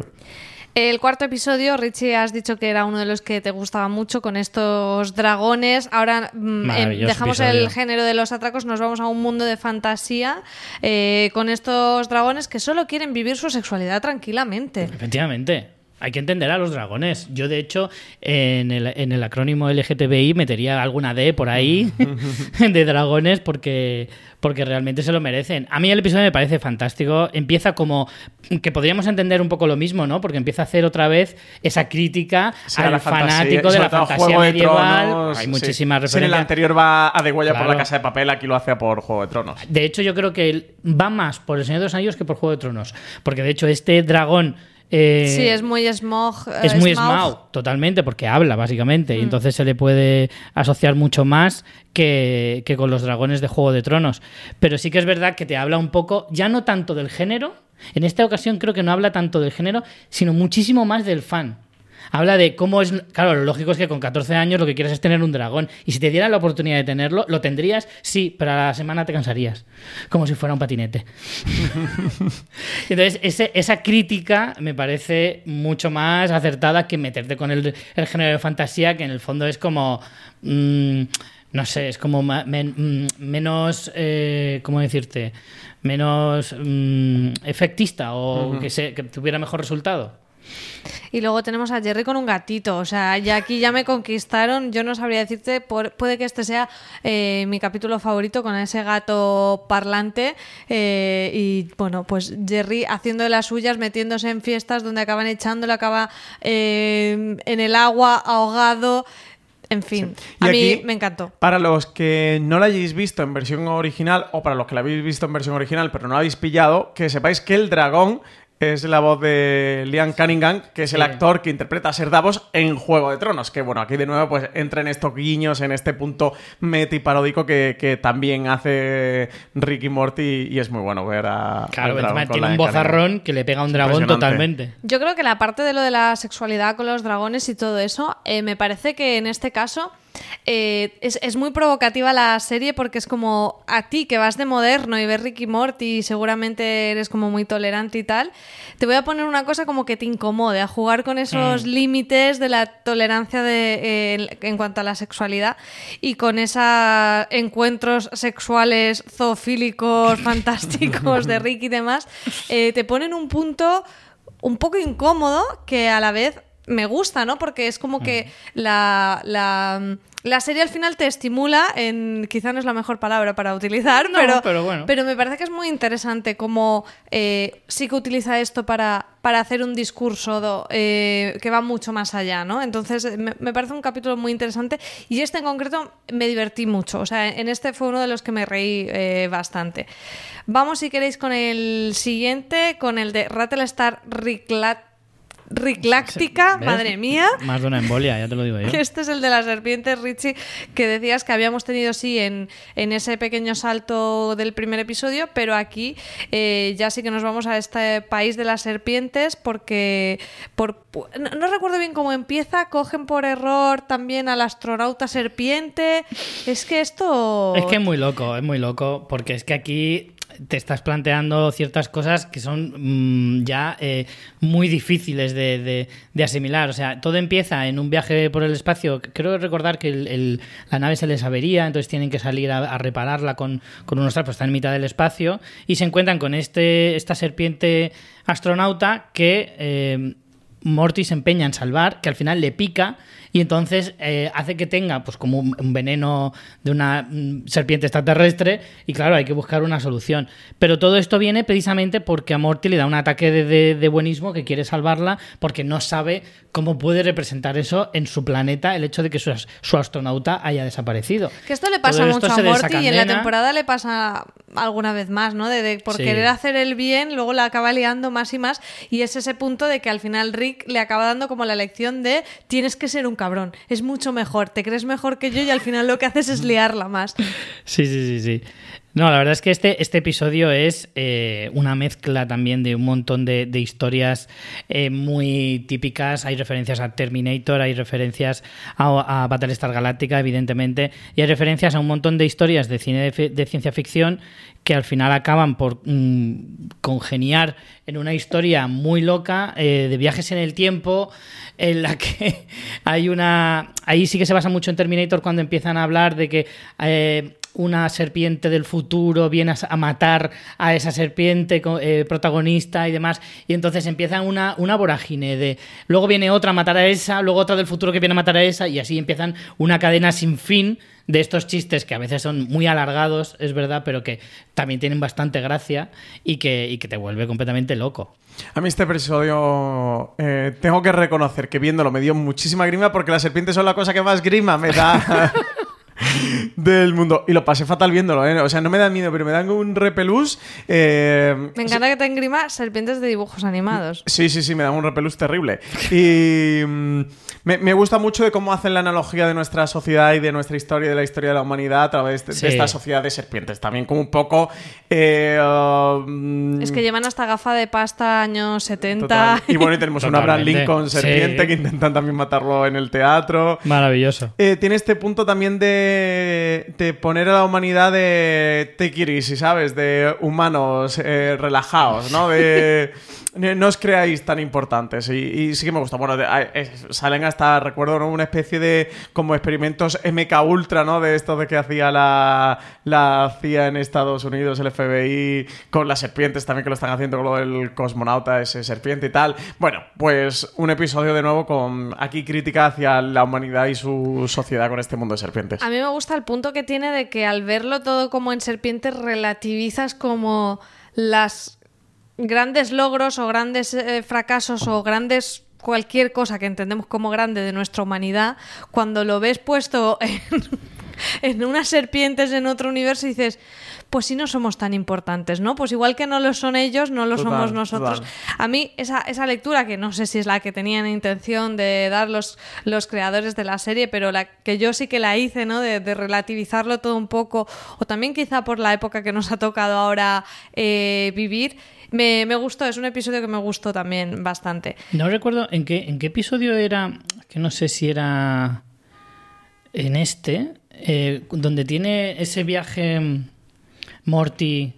El cuarto episodio, Richie, has dicho que era uno de los que te gustaba mucho con estos dragones. Ahora mm, em, Maravilloso dejamos episodio. el género de los atracos, nos vamos a un mundo de fantasía eh, con estos dragones que solo quieren vivir su sexualidad tranquilamente. Efectivamente. Hay que entender a los dragones. Yo, de hecho, en el, en el acrónimo L G T B I metería alguna D por ahí de dragones porque, porque realmente se lo merecen. A mí el episodio me parece fantástico. Empieza como que podríamos entender un poco lo mismo, ¿no? Porque empieza a hacer otra vez esa crítica Sí, a al la fantasía, fanático de sobre la todo fantasía Juego de medieval. Tronos, Hay sí. muchísimas Sí, en el referencias. anterior va a de Guaya por Claro. la Casa de Papel, aquí lo hace por Juego de Tronos. De hecho, yo creo que él va más por El Señor de los Anillos que por Juego de Tronos. Porque, de hecho, este dragón... eh, Sí, es muy smog. eh, es muy Smaug. Smaug, totalmente, porque habla, básicamente. Mm. Y entonces se le puede asociar mucho más que, que con los dragones de Juego de Tronos. Pero sí que es verdad que te habla un poco, ya no tanto del género, en esta ocasión creo que no habla tanto del género, sino muchísimo más del fan. Habla de cómo es... Claro, lo lógico es que con catorce años lo que quieres es tener un dragón. Y si te dieran la oportunidad de tenerlo, ¿lo tendrías? Sí, pero a la semana te cansarías. Como si fuera un patinete. Entonces, ese, esa crítica me parece mucho más acertada que meterte con el, el género de fantasía, que en el fondo es como... Mmm, no sé, es como men, menos... Eh, ¿Cómo decirte? Menos mmm, efectista o uh-huh. que, se, que tuviera mejor resultado. Y luego tenemos a Jerry con un gatito. O sea, ya aquí ya me conquistaron. Yo no sabría decirte, por, puede que este sea eh, mi capítulo favorito con ese gato parlante. Eh, y bueno, pues Jerry haciendo de las suyas, metiéndose en fiestas donde acaban echándolo, acaba eh, en el agua, ahogado. En fin, sí. A mí me encantó. Para los que no la hayáis visto en versión original, o para los que la habéis visto en versión original pero no la habéis pillado, que sepáis que el dragón es la voz de Liam Cunningham, que es sí. el actor que interpreta a Ser Davos en Juego de Tronos. Que bueno, aquí de nuevo pues entra en estos guiños, en este punto meti paródico que, que también hace Rick y Morty, y es muy bueno ver a. Claro, encima tiene un vozarrón que le pega a un dragón totalmente. Yo creo que la parte de lo de la sexualidad con los dragones y todo eso, eh, me parece que en este caso. Eh, es, es muy provocativa la serie porque es como a ti que vas de moderno y ves Rick y Morty y seguramente eres como muy tolerante y tal, te voy a poner una cosa como que te incomode a jugar con esos mm. límites de la tolerancia de, eh, en cuanto a la sexualidad y con esos encuentros sexuales zoofílicos fantásticos de Rick y demás, eh, te ponen un punto un poco incómodo que a la vez me gusta, ¿no? Porque es como que la, la, la serie al final te estimula en... Quizá no es la mejor palabra para utilizar, no, pero, pero, bueno. pero me parece que es muy interesante cómo eh, sí que utiliza esto para, para hacer un discurso do, eh, que va mucho más allá, ¿no? Entonces me, me parece un capítulo muy interesante y este en concreto me divertí mucho. O sea, en este fue uno de los que me reí eh, bastante. Vamos, si queréis, con el siguiente, con el de Rattlestar Riclat Ricláctica, madre mía. Más de una embolia, ya te lo digo yo. Que este es el de las serpientes, Richie, que decías que habíamos tenido, sí, en, en ese pequeño salto del primer episodio, pero aquí eh, ya sí que nos vamos a este país de las serpientes porque por, no, no recuerdo bien cómo empieza, cogen por error también al astronauta serpiente. Es que esto... Es que es muy loco, es muy loco, porque es que aquí... te estás planteando ciertas cosas que son mmm, ya eh, muy difíciles de, de, de asimilar. O sea, todo empieza en un viaje por el espacio. Creo recordar que el, el, la nave se les avería, entonces tienen que salir a, a repararla con, con unos trapos, está en mitad del espacio, y se encuentran con este esta serpiente astronauta que eh, Morty se empeña en salvar, que al final le pica y entonces eh, hace que tenga pues como un, un veneno de una mm, serpiente extraterrestre y claro, hay que buscar una solución. Pero todo esto viene precisamente porque a Morty le da un ataque de, de, de buenismo que quiere salvarla porque no sabe cómo puede representar eso en su planeta, el hecho de que su, su astronauta haya desaparecido. Que esto le pasa todo mucho a Morty y en la temporada le pasa alguna vez más, ¿no? De, de por sí. querer hacer el bien, luego la acaba liando más y más y es ese punto de que al final Rick le acaba dando como la lección de tienes que ser un cabrón, es mucho mejor, te crees mejor que yo y al final lo que haces es liarla más. Sí, sí, sí, sí. No, la verdad es que este, este episodio es eh, una mezcla también de un montón de, de historias eh, muy típicas. Hay referencias a Terminator, hay referencias a, a Battlestar Galactica, evidentemente, y hay referencias a un montón de historias de cine de, de ciencia ficción que al final acaban por mmm, congeniar en una historia muy loca eh, de viajes en el tiempo, en la que hay una... Ahí sí que se basa mucho en Terminator cuando empiezan a hablar de que... Eh, una serpiente del futuro viene a matar a esa serpiente eh, protagonista y demás, y entonces empieza una, una vorágine de luego viene otra a matar a esa, luego otra del futuro que viene a matar a esa, y así empiezan una cadena sin fin de estos chistes que a veces son muy alargados, es verdad, pero que también tienen bastante gracia y que, y que te vuelve completamente loco. A mí este episodio eh, tengo que reconocer que viéndolo me dio muchísima grima porque las serpientes son la cosa que más grima me da... del mundo. Y lo pasé fatal viéndolo, ¿eh? O sea, no me da miedo, pero me dan un repelús. Eh, me encanta que te engrima serpientes de dibujos animados. Sí, sí, sí, me dan un repelús terrible. Y mm, me, me gusta mucho de cómo hacen la analogía de nuestra sociedad y de nuestra historia y de la historia de la humanidad a través de, sí. de esta sociedad de serpientes. También como un poco... Eh, uh, es que llevan hasta gafa de pasta años setenta. Total. Y bueno, y tenemos un Abraham Lincoln serpiente sí. que intentan también matarlo en el teatro. Maravilloso. Eh, tiene este punto también de, de poner a la humanidad de take it easy, ¿sabes? De humanos eh, relajados, ¿no? De... No os creáis tan importantes. Y, y sí que me gusta. Bueno, de, eh, salen hasta, recuerdo, ¿no? Una especie de como experimentos M K Ultra, ¿no? De esto de que hacía la, la C I A en Estados Unidos, el F B I, con las serpientes también que lo están haciendo con lo del cosmonauta, ese serpiente y tal. Bueno, pues un episodio de nuevo con aquí crítica hacia la humanidad y su sociedad con este mundo de serpientes. A mí me gusta el punto que tiene de que al verlo todo como en serpientes relativizas como las grandes logros o grandes eh, fracasos o grandes cualquier cosa que entendemos como grande de nuestra humanidad, cuando lo ves puesto en, en unas serpientes en otro universo y dices, pues sí no somos tan importantes, ¿no? Pues igual que no lo son ellos, no lo total, somos nosotros. Total. A mí esa, esa lectura, que no sé si es la que tenían intención de dar los, los creadores de la serie, pero la que yo sí que la hice, ¿no? De, de relativizarlo todo un poco, o también quizá por la época que nos ha tocado ahora eh, vivir. Me, me gustó, es un episodio que me gustó también bastante. No recuerdo en qué, en qué episodio era, que no sé si era en este, eh, donde tiene ese viaje Morty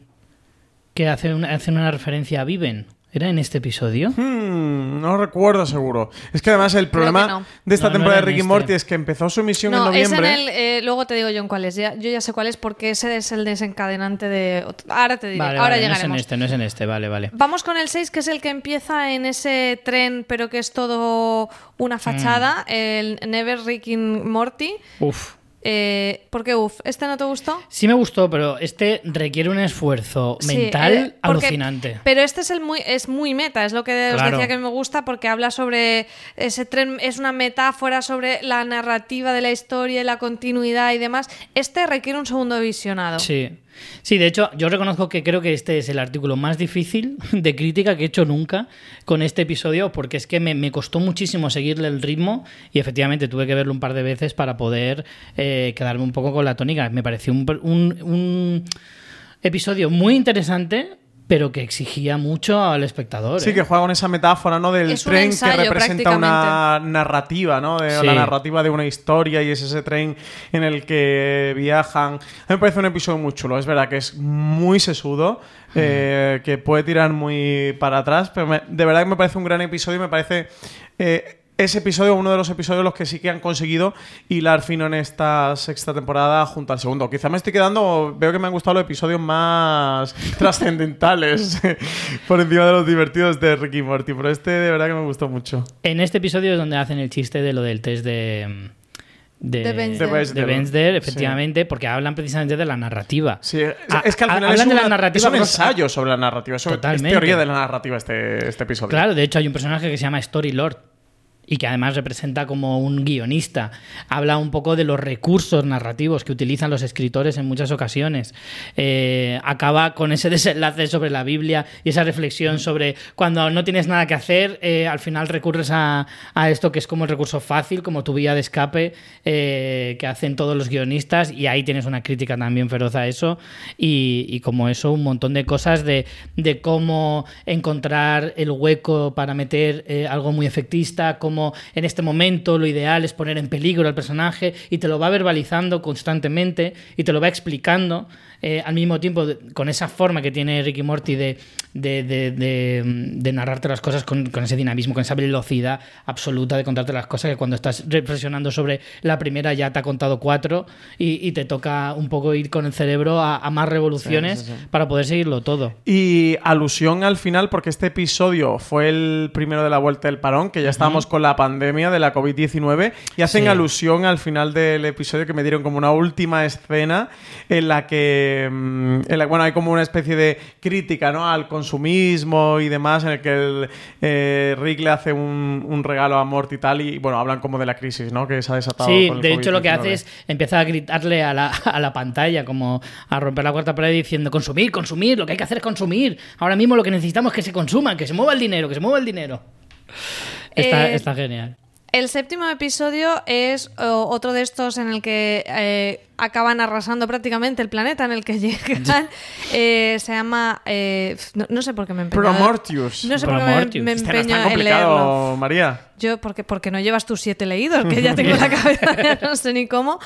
que hace una, hace una referencia a Viven. ¿Era en este episodio? Hmm, no recuerdo seguro. Es que además el problema no. de esta no, temporada no de Rick y este. Morty es que empezó su emisión no, en noviembre. Es en el, eh, luego te digo yo en cuál es. Ya, yo ya sé cuál es porque ese es el desencadenante de... Ahora te diré, vale, ahora vale, llegaremos. No es en este, no es en este, vale, vale. Vamos con el seis, que es el que empieza en ese tren, pero que es todo una fachada. Mm. El Never Rick y Morty. Uf. Eh, ¿Por qué uf? ¿Este no te gustó? Sí me gustó, pero este requiere un esfuerzo mental sí, eh, porque, alucinante. Pero este es el muy es muy meta, es lo que os claro. decía que me gusta, porque habla sobre ese tren, es una metáfora sobre la narrativa de la historia y la continuidad y demás. Este requiere un segundo visionado. Sí. Sí, de hecho, yo reconozco que creo que este es el artículo más difícil de crítica que he hecho nunca con este episodio, porque es que me, me costó muchísimo seguirle el ritmo y efectivamente tuve que verlo un par de veces para poder eh, quedarme un poco con la tónica. Me pareció un, un, un episodio muy interesante, pero que exigía mucho al espectador. Sí, ¿eh? que juega con esa metáfora, ¿no? Del es tren ensayo, que representa una narrativa, ¿no? De, sí. La narrativa de una historia, y es ese tren en el que viajan. A mí me parece un episodio muy chulo. Es verdad que es muy sesudo, mm. eh, que puede tirar muy para atrás, pero me, de verdad que me parece un gran episodio y me parece... Eh, ese episodio, uno de los episodios los que sí que han conseguido hilar fino en esta sexta temporada junto al segundo. Quizá me estoy quedando, veo que me han gustado los episodios más trascendentales por encima de los divertidos de Rick y Morty, pero este de verdad que me gustó mucho. En este episodio es donde hacen el chiste de lo del test de... De, de Bensder, de Bensder efectivamente, sí. Porque hablan precisamente de la narrativa. Sí, es que al final es, una, de la narrativa, es un ensayo sobre la narrativa, es, es teoría de la narrativa este, este episodio. Claro, de hecho hay un personaje que se llama Story Lord y que además representa como un guionista. Habla un poco de los recursos narrativos que utilizan los escritores en muchas ocasiones. Eh, acaba con ese desenlace sobre la Biblia y esa reflexión sobre cuando no tienes nada que hacer, eh, al final recurres a, a esto que es como el recurso fácil, como tu vía de escape, eh, que hacen todos los guionistas, y ahí tienes una crítica también feroz a eso, y, y como eso, un montón de cosas de, de cómo encontrar el hueco para meter eh, algo muy efectista, cómo en este momento lo ideal es poner en peligro al personaje, y te lo va verbalizando constantemente y te lo va explicando eh, al mismo tiempo de, con esa forma que tiene Rick y Morty de, de, de, de, de narrarte las cosas con, con ese dinamismo, con esa velocidad absoluta de contarte las cosas, que cuando estás reflexionando sobre la primera ya te ha contado cuatro y, y te toca un poco ir con el cerebro a, a más revoluciones, sí, sí, sí. para poder seguirlo todo. Y alusión al final, porque este episodio fue el primero de la vuelta del parón, que ya estábamos uh-huh. con la la pandemia de la covid diecinueve y hacen Sí. alusión al final del episodio que me dieron como una última escena en la que, en la, bueno, hay como una especie de crítica, ¿no?, al consumismo y demás, en el que el, eh, Rick le hace un, un regalo a Morty y tal, y bueno, hablan como de la crisis, ¿no?, que se ha desatado. Sí, con el de covid hecho lo que hace diecinueve. es empieza a gritarle a la, a la pantalla, como a romper la cuarta pared diciendo consumir, consumir, lo que hay que hacer es consumir. Ahora mismo lo que necesitamos es que se consuma, que se mueva el dinero, que se mueva el dinero. Está, Eh, está genial. El séptimo episodio es oh, otro de estos en el que eh, acaban arrasando prácticamente el planeta en el que llegan. Eh, se llama... eh, no, no sé por qué me empeño... Promortius. No sé por qué Promortius. me, me Este no empeño está en leerlo. complicado, María. Yo, porque, porque no llevas tus siete leídos, que ya tengo la cabeza, ya no sé ni cómo.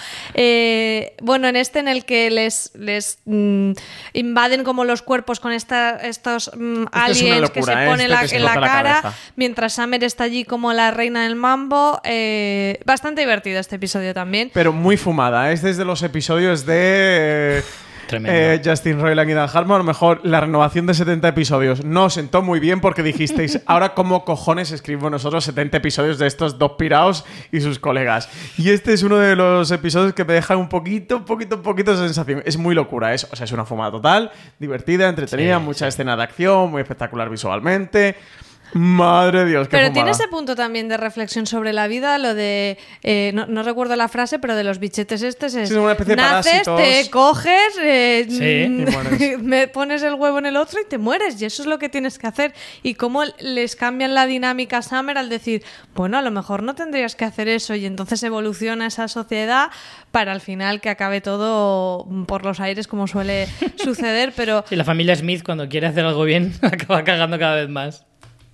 Eh, bueno, en este en el que les, les mm, invaden como los cuerpos con esta, estos mm, Este es una aliens que locura, se ¿eh? ponen Este la- te se en la corta la cara, cabeza. mientras Summer está allí como la reina del mambo. Eh, bastante divertido este episodio también. Pero muy fumada. Es desde los episodios de eh, Tremendo. eh, Justin Roiland y Dan Harmon. A lo mejor la renovación de setenta episodios no os sentó muy bien porque dijisteis, ahora cómo cojones escribimos nosotros setenta episodios de estos dos piraos y sus colegas. Y este es uno de los episodios que me deja un poquito, un poquito, un poquito de sensación. Es muy locura. Es, o sea, es una fumada total, divertida, entretenida, Sí, mucha sí. escena de acción, muy espectacular visualmente. Madre de Dios, qué Pero fumada. tiene ese punto también de reflexión sobre la vida, lo de, eh, no, no recuerdo la frase, pero de los bichetes estos es, Sí, es una especie de naces, parásitos. te coges, eh, Sí. mm, Y mueres. me pones el huevo en el otro y te mueres, y eso es lo que tienes que hacer. Y cómo les cambian la dinámica a Summer al decir, bueno, a lo mejor no tendrías que hacer eso, y entonces evoluciona esa sociedad para al final que acabe todo por los aires como suele suceder, pero... Sí, la familia Smith cuando quiere hacer algo bien acaba cagando cada vez más.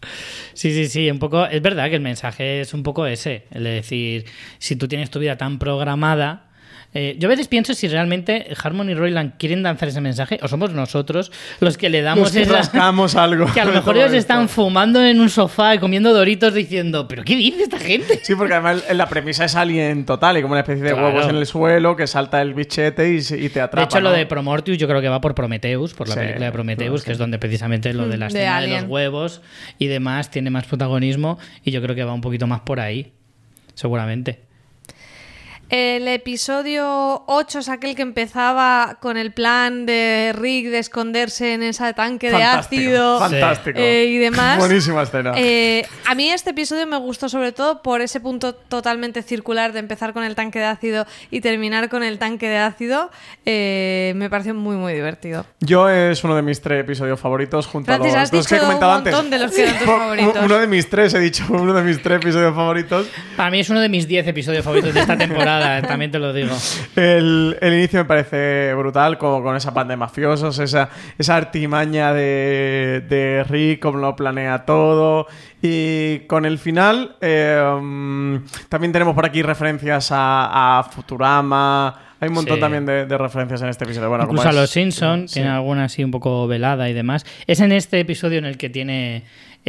Sí, sí, sí, un poco, es verdad que el mensaje es un poco ese, el de decir, si tú tienes tu vida tan programada, eh, yo a veces pienso si realmente Harmon y Roiland quieren lanzar ese mensaje o somos nosotros los que le damos Los que esa... rascamos algo. Que a lo de mejor todo ellos esto. están fumando en un sofá y comiendo doritos diciendo, ¿pero qué dice esta gente? Sí, porque además la premisa es Alien total y como una especie de Claro. huevos en el suelo que salta el bichete y, se- y te atrapa. De hecho, lo ¿no? de Promortius yo creo que va por Prometheus, por la Sí, película de Prometheus, claro, que es donde precisamente lo de la Mm, de escena de, Alien. los huevos y demás tiene más protagonismo y yo creo que va un poquito más por ahí, seguramente. El episodio ocho es aquel que empezaba con el plan de Rick de esconderse en ese tanque de Fantástico, ácido fantástico. eh, y demás. Buenísima escena. Eh, a mí este episodio me gustó sobre todo por ese punto totalmente circular de empezar con el tanque de ácido y terminar con el tanque de ácido. Eh, me pareció muy, muy divertido. Yo es uno de mis tres episodios favoritos junto Francis, a has los dos que he dicho un comentado montón antes. de los que eran tus Por- favoritos. Uno de mis tres, he dicho, uno de mis tres episodios favoritos. Para mí es uno de mis diez episodios favoritos de esta temporada, también te lo digo. El, el inicio me parece brutal, como con esa banda de mafiosos, esa, esa artimaña de, de Rick, cómo lo planea todo. Y con el final, eh, um, también tenemos por aquí referencias a, a Futurama. Hay un montón Sí. también de, de referencias en este episodio. Bueno, Incluso como a es- los Simpson, sí. tiene alguna así un poco velada y demás. Es en este episodio en el que tiene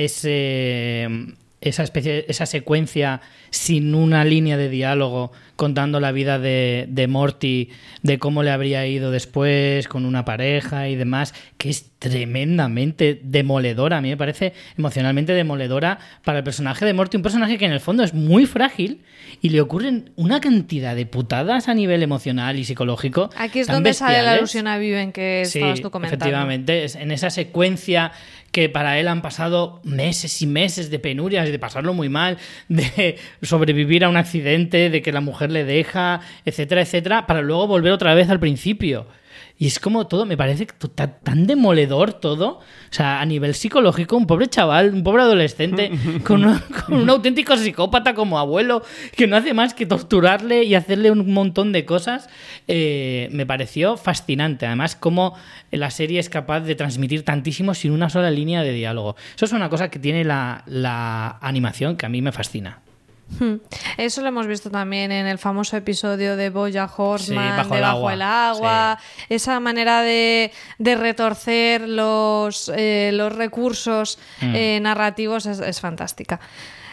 ese, esa especie, esa secuencia sin una línea de diálogo contando la vida de, de Morty, de cómo le habría ido después con una pareja y demás, que es tremendamente demoledora. A mí me parece emocionalmente demoledora para el personaje de Morty, un personaje que en el fondo es muy frágil y le ocurren una cantidad de putadas a nivel emocional y psicológico. Aquí es tan donde sale la bestiales. alusión a Viven que Sí, estabas tú comentando. efectivamente, es en esa secuencia que para él han pasado meses y meses de penurias y de pasarlo muy mal, de sobrevivir a un accidente, de que la mujer le deja, etcétera, etcétera, para luego volver otra vez al principio. Y es como todo, me parece que ta- tan demoledor todo. O sea, a nivel psicológico, un pobre chaval, un pobre adolescente, con, una- con un auténtico psicópata como abuelo, que no hace más que torturarle y hacerle un montón de cosas. Eh, me pareció fascinante. Además, cómo la serie es capaz de transmitir tantísimo sin una sola línea de diálogo. Eso es una cosa que tiene la, la animación que a mí me fascina. Hmm. Eso lo hemos visto también en el famoso episodio de BoJack Horseman, Sí, Bajo de el Bajo agua. el agua. Esa manera de, de retorcer los, eh, los recursos Mm. eh, narrativos es, es fantástica.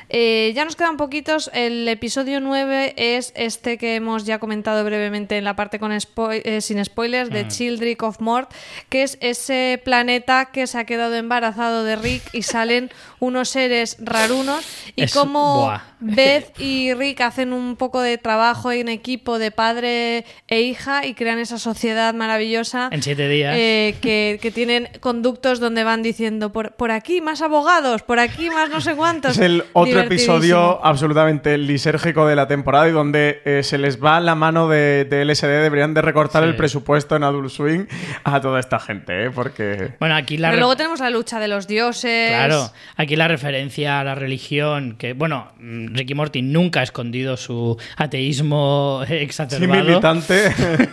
Eh, ya nos quedan poquitos. El episodio nueve es este que hemos ya comentado brevemente en la parte con spo- eh, sin spoilers, de mm. Children of Mort, que es ese planeta que se ha quedado embarazado de Rick y salen unos seres rarunos y es, como buah. Beth y Rick hacen un poco de trabajo en equipo de padre e hija y crean esa sociedad maravillosa en siete días eh, que, que tienen conductos donde van diciendo por, por aquí más abogados, por aquí más no sé cuántos. Es el otro episodio absolutamente lisérgico de la temporada y donde eh, se les va la mano de, de L S D. Deberían de recortar sí. el presupuesto en Adult Swim a toda esta gente, ¿eh? Porque... Bueno, aquí la Pero re... luego tenemos la lucha de los dioses. Claro, aquí la referencia a la religión, que, bueno, Rick y Morty nunca ha escondido su ateísmo exacerbado. Sí, militante.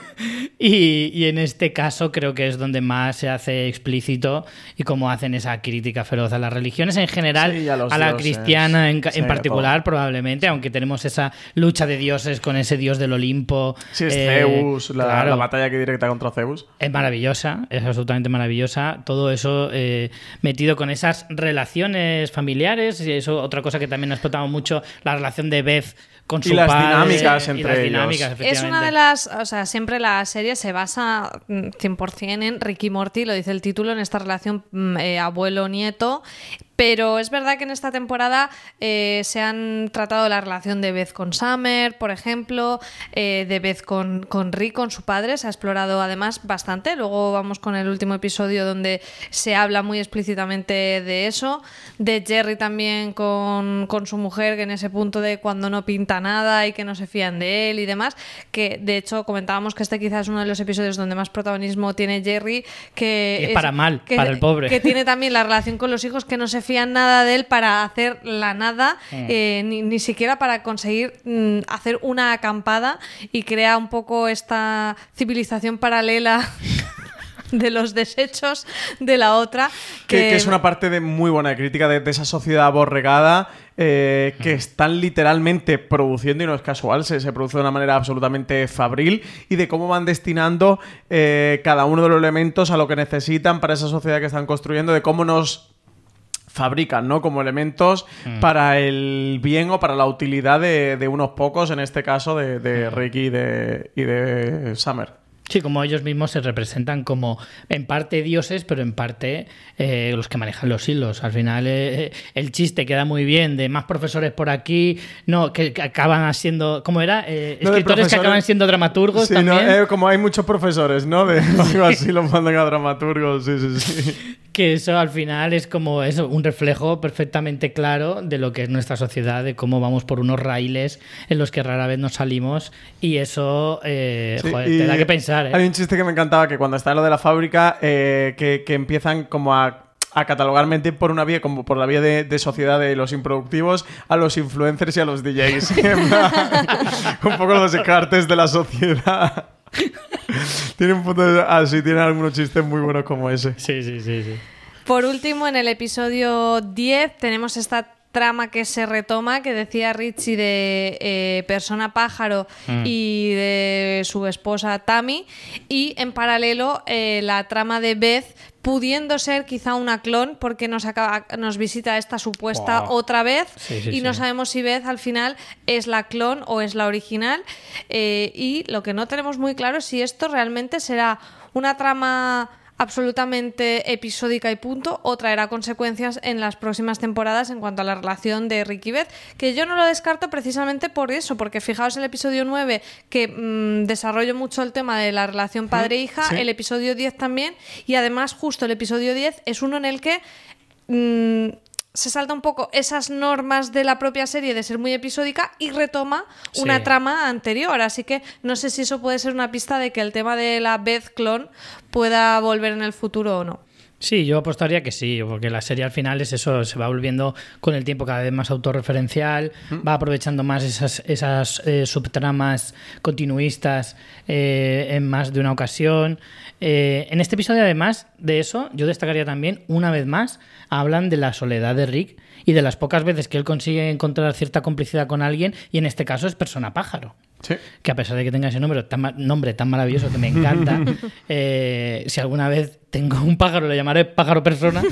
y, y en este caso creo que es donde más se hace explícito y cómo hacen esa crítica feroz a las religiones en general, sí, a, a la cristiana en, sí, en particular probablemente, aunque tenemos esa lucha de dioses con ese dios del Olimpo. Sí, es eh, Zeus, la, claro, la batalla que directa contra Zeus. Es maravillosa, es absolutamente maravillosa. Todo eso eh, metido con esas relaciones familiares, y eso otra cosa que también ha explotado mucho, la relación de Beth con su y las padre, dinámicas entre y las dinámicas, ellos. Es una de las, o sea, siempre la serie se basa cien por ciento en Rick y Morty, lo dice el título, en esta relación eh, abuelo-nieto. Pero es verdad que en esta temporada eh, se han tratado la relación de Beth con Summer, por ejemplo, eh, de Beth con, con Rick, con su padre, se ha explorado además bastante. Luego vamos con el último episodio donde se habla muy explícitamente de eso. De Jerry también con, con su mujer, que en ese punto de cuando no pinta nada y que no se fían de él y demás, que de hecho comentábamos que este quizás es uno de los episodios donde más protagonismo tiene Jerry, que es, es para mal, que, para el pobre. Que tiene también la relación con los hijos, que no se fían nada de él para hacer la nada, mm. eh, ni, ni siquiera para conseguir mm, hacer una acampada, y crea un poco esta civilización paralela de los desechos de la otra. Que, que, que es una parte de muy buena crítica de, de esa sociedad aborregada eh, que están literalmente produciendo, y no es casual, se, se produce de una manera absolutamente fabril, y de cómo van destinando eh, cada uno de los elementos a lo que necesitan para esa sociedad que están construyendo, de cómo nos fabrican, ¿no? Como elementos mm. para el bien o para la utilidad de, de unos pocos, en este caso de, de Ricky y de, y de Summer. Sí, como ellos mismos se representan como en parte dioses, pero en parte eh, los que manejan los hilos. Al final eh, el chiste queda muy bien de más profesores por aquí, no, que, que acaban siendo, ¿cómo era? Eh, no, escritores que acaban siendo dramaturgos sí, también. No, eh, como hay muchos profesores, ¿no? De algo así los mandan a dramaturgos, sí, sí, sí. Que eso al final es como eso, un reflejo perfectamente claro de lo que es nuestra sociedad, de cómo vamos por unos raíles en los que rara vez nos salimos, y eso eh, sí, joder, te da que pensar, ¿eh? Hay un chiste que me encantaba, que cuando está en lo de la fábrica, eh, que, que empiezan como a a catalogar mentir por una vía, como por la vía de, de sociedad de los improductivos, a los influencers y a los D Js. Un poco los descartes de la sociedad. Tiene un punto de... Ah, sí, tienen algunos chistes muy buenos como ese. Sí, sí, sí, sí. Por último, en el episodio diez tenemos esta trama que se retoma, que decía Richie, de eh, Persona Pájaro mm. y de su esposa Tammy, y en paralelo eh, la trama de Beth, pudiendo ser quizá una clon, porque nos, acaba, nos visita esta supuesta wow. otra vez, sí, sí, y no sí. sabemos si Beth al final es la clon o es la original, eh, y lo que no tenemos muy claro es si esto realmente será una trama absolutamente episódica y punto, o traerá consecuencias en las próximas temporadas en cuanto a la relación de Rick y Beth, que yo no lo descarto precisamente por eso, porque fijaos el episodio nueve, que mmm, desarrolla mucho el tema de la relación padre-hija, sí. el episodio diez también, y además justo el episodio diez es uno en el que mmm, se salta un poco esas normas de la propia serie de ser muy episódica y retoma una sí. trama anterior, así que no sé si eso puede ser una pista de que el tema de la Beth clon pueda volver en el futuro o no. Sí, yo apostaría que sí, porque la serie al final es eso, se va volviendo con el tiempo cada vez más autorreferencial, ¿Mm? va aprovechando más esas, esas eh, subtramas continuistas eh, en más de una ocasión. Eh, en este episodio, además de eso, yo destacaría también, una vez más, hablan de la soledad de Rick y de las pocas veces que él consigue encontrar cierta complicidad con alguien, y en este caso es Persona Pájaro. Sí. Que a pesar de que tenga ese nombre tan, nombre tan maravilloso que me encanta, eh, si alguna vez tengo un pájaro, le llamaré pájaro persona.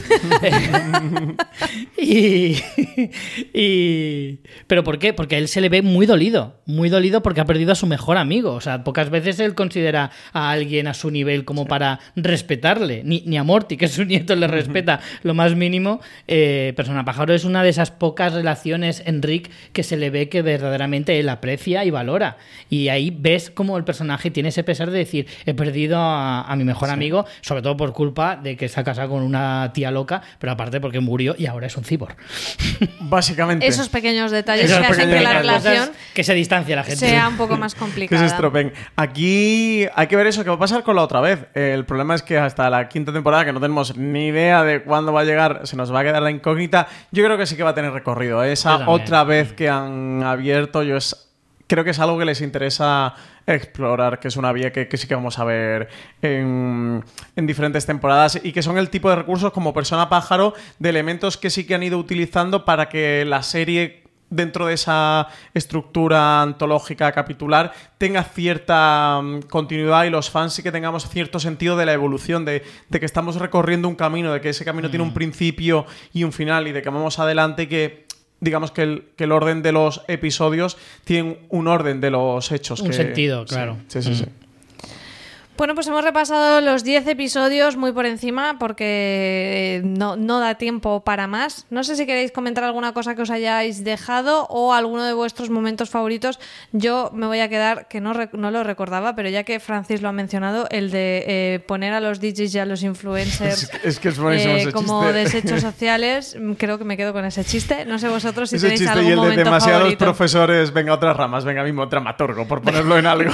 y, y... ¿Pero por qué? Porque a él se le ve muy dolido. Muy dolido porque ha perdido a su mejor amigo. O sea, pocas veces él considera a alguien a su nivel como sí. para respetarle. Ni, ni a Morty, que su nieto, le respeta lo más mínimo. Eh, persona pájaro es una de esas pocas relaciones en Rick que se le ve que verdaderamente él aprecia y valora. Y ahí ves cómo el personaje tiene ese pesar de decir, he perdido a, a mi mejor sí. amigo, sobre todo por culpa de que se ha casado con una tía loca, pero aparte porque murió y ahora es un cyborg. Básicamente. Esos pequeños detalles Esos que hacen que la relación que se distancia la gente. Sea un poco más complicada. Que se estropeen. Aquí hay que ver eso que va a pasar con la otra vez. El problema es que hasta la quinta temporada, que no tenemos ni idea de cuándo va a llegar, se nos va a quedar la incógnita. Yo creo que sí que va a tener recorrido. Esa otra vez que han abierto, yo es... creo que es algo que les interesa explorar, que es una vía que, que sí que vamos a ver en, en diferentes temporadas y que son el tipo de recursos como Persona Pájaro, de elementos que sí que han ido utilizando para que la serie, dentro de esa estructura antológica capitular, tenga cierta um, continuidad y los fans sí que tengamos cierto sentido de la evolución, de, de que estamos recorriendo un camino, de que ese camino mm. tiene un principio y un final y de que vamos adelante y que digamos que el, que el orden de los episodios tiene un orden de los hechos. Un que, sentido, claro. Sí, sí, sí. Mm. sí. Bueno, pues hemos repasado los diez episodios muy por encima porque no, no da tiempo para más. No sé si queréis comentar alguna cosa que os hayáis dejado o alguno de vuestros momentos favoritos. Yo me voy a quedar, que no, no lo recordaba, pero ya que Francis lo ha mencionado, el de eh, poner a los D Js y a los influencers es, es que es buenísimo eh, ese como chiste. Desechos sociales. Creo que me quedo con ese chiste. No sé vosotros si ese tenéis chiste algún y el de momento demasiados favorito. Profesores, venga, otras ramas, venga, mismo dramaturgo, por ponerlo en algo.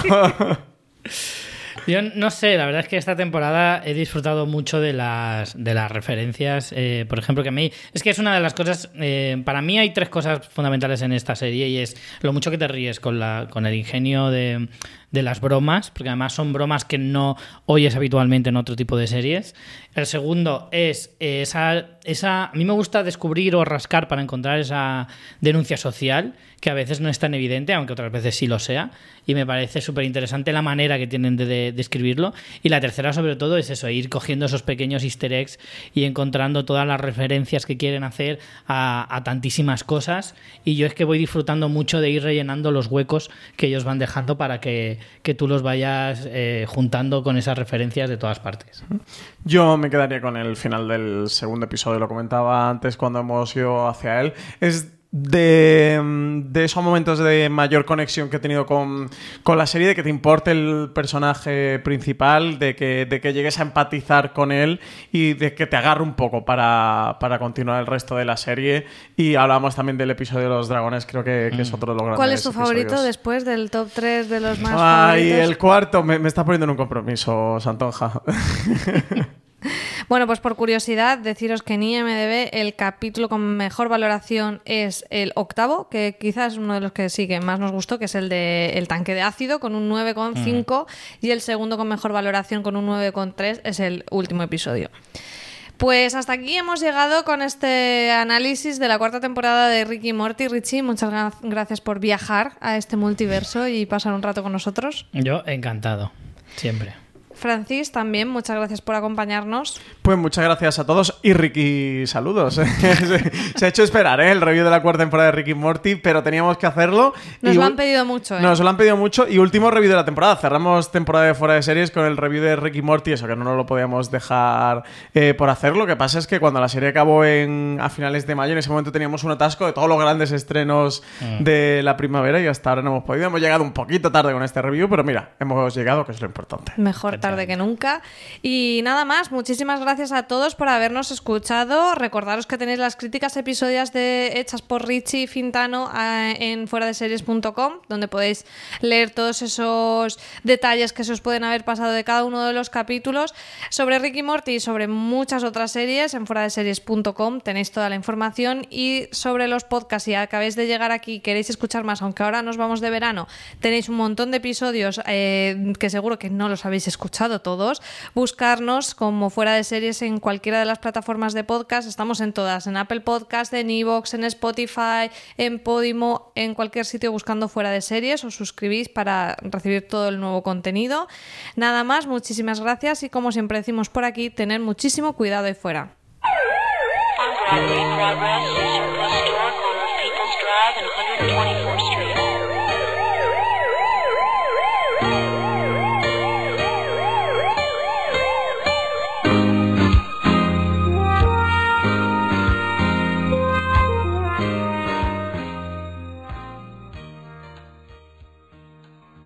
Yo no sé, la verdad es que esta temporada he disfrutado mucho de las, de las referencias. Eh, por ejemplo, que a mí... Es que es una de las cosas... Eh, para mí hay tres cosas fundamentales en esta serie y es lo mucho que te ríes con, la, con el ingenio de, de las bromas, porque además son bromas que no oyes habitualmente en otro tipo de series. El segundo es eh, esa, esa... A mí me gusta descubrir o rascar para encontrar esa denuncia social, que a veces no es tan evidente, aunque otras veces sí lo sea, y me parece súper interesante la manera que tienen de, de, de escribirlo. Y la tercera, sobre todo, es eso, ir cogiendo esos pequeños easter eggs y encontrando todas las referencias que quieren hacer a, a tantísimas cosas. Y yo es que voy disfrutando mucho de ir rellenando los huecos que ellos van dejando para que, que tú los vayas eh, juntando con esas referencias de todas partes. Yo me quedaría con el final del segundo episodio, lo comentaba antes cuando hemos ido hacia él. Es de, de esos momentos de mayor conexión que he tenido con, con la serie, de que te importe el personaje principal, de que, de que llegues a empatizar con él y de que te agarre un poco para, para continuar el resto de la serie. Y hablamos también del episodio de los dragones, creo que, que es otro de los grandes. ¿Cuál es tu episodios. favorito después del top tres de los más Ay, favoritos? el cuarto, me, me está poniendo en un compromiso, Santonja. Bueno, pues por curiosidad, deciros que en I M D B el capítulo con mejor valoración es el octavo, que quizás es uno de los que sí que más nos gustó, que es el de El tanque de ácido, con un nueve coma cinco, mm. y el segundo con mejor valoración, con un nueve coma tres, es el último episodio. Pues hasta aquí hemos llegado con este análisis de la cuarta temporada de Rick y Morty. Richie, muchas gracias por viajar a este multiverso y pasar un rato con nosotros. Yo encantado, siempre. Francis, también, muchas gracias por acompañarnos. Pues muchas gracias a todos y Ricky, saludos. Se ha hecho esperar, ¿eh? El review de la cuarta temporada de Rick y Morty, pero teníamos que hacerlo. Nos y lo han pedido mucho, ¿eh? Nos lo han pedido mucho y último review de la temporada. Cerramos temporada de Fuera de Series con el review de Rick y Morty, eso que no nos lo podíamos dejar eh, por hacerlo. Lo que pasa es que cuando la serie acabó en, a finales de mayo, en ese momento teníamos un atasco de todos los grandes estrenos mm. de la primavera y hasta ahora no hemos podido. Hemos llegado un poquito tarde con este review, pero mira, hemos llegado, que es lo importante. Mejor tarde que nunca. Y nada más, muchísimas gracias a todos por habernos escuchado. Recordaros que tenéis las críticas episodias de, hechas por Richie Fintano eh, en fuera de series punto com, donde podéis leer todos esos detalles que se os pueden haber pasado de cada uno de los capítulos. Sobre Rick y Morty y sobre muchas otras series en fuera de series punto com tenéis toda la información. Y sobre los podcasts, si acabáis de llegar aquí y queréis escuchar más, aunque ahora nos vamos de verano, tenéis un montón de episodios eh, que seguro que no los habéis escuchado escuchado todos, buscarnos como Fuera de Series en cualquiera de las plataformas de podcast. Estamos en todas, en Apple Podcast, en iVoox, en Spotify, en Podimo, en cualquier sitio buscando Fuera de Series. Os suscribís para recibir todo el nuevo contenido. Nada más, muchísimas gracias y como siempre decimos por aquí, tener muchísimo cuidado ahí fuera. Progress, Surplus Store, corner of People's Drive and one twenty-fourth Street.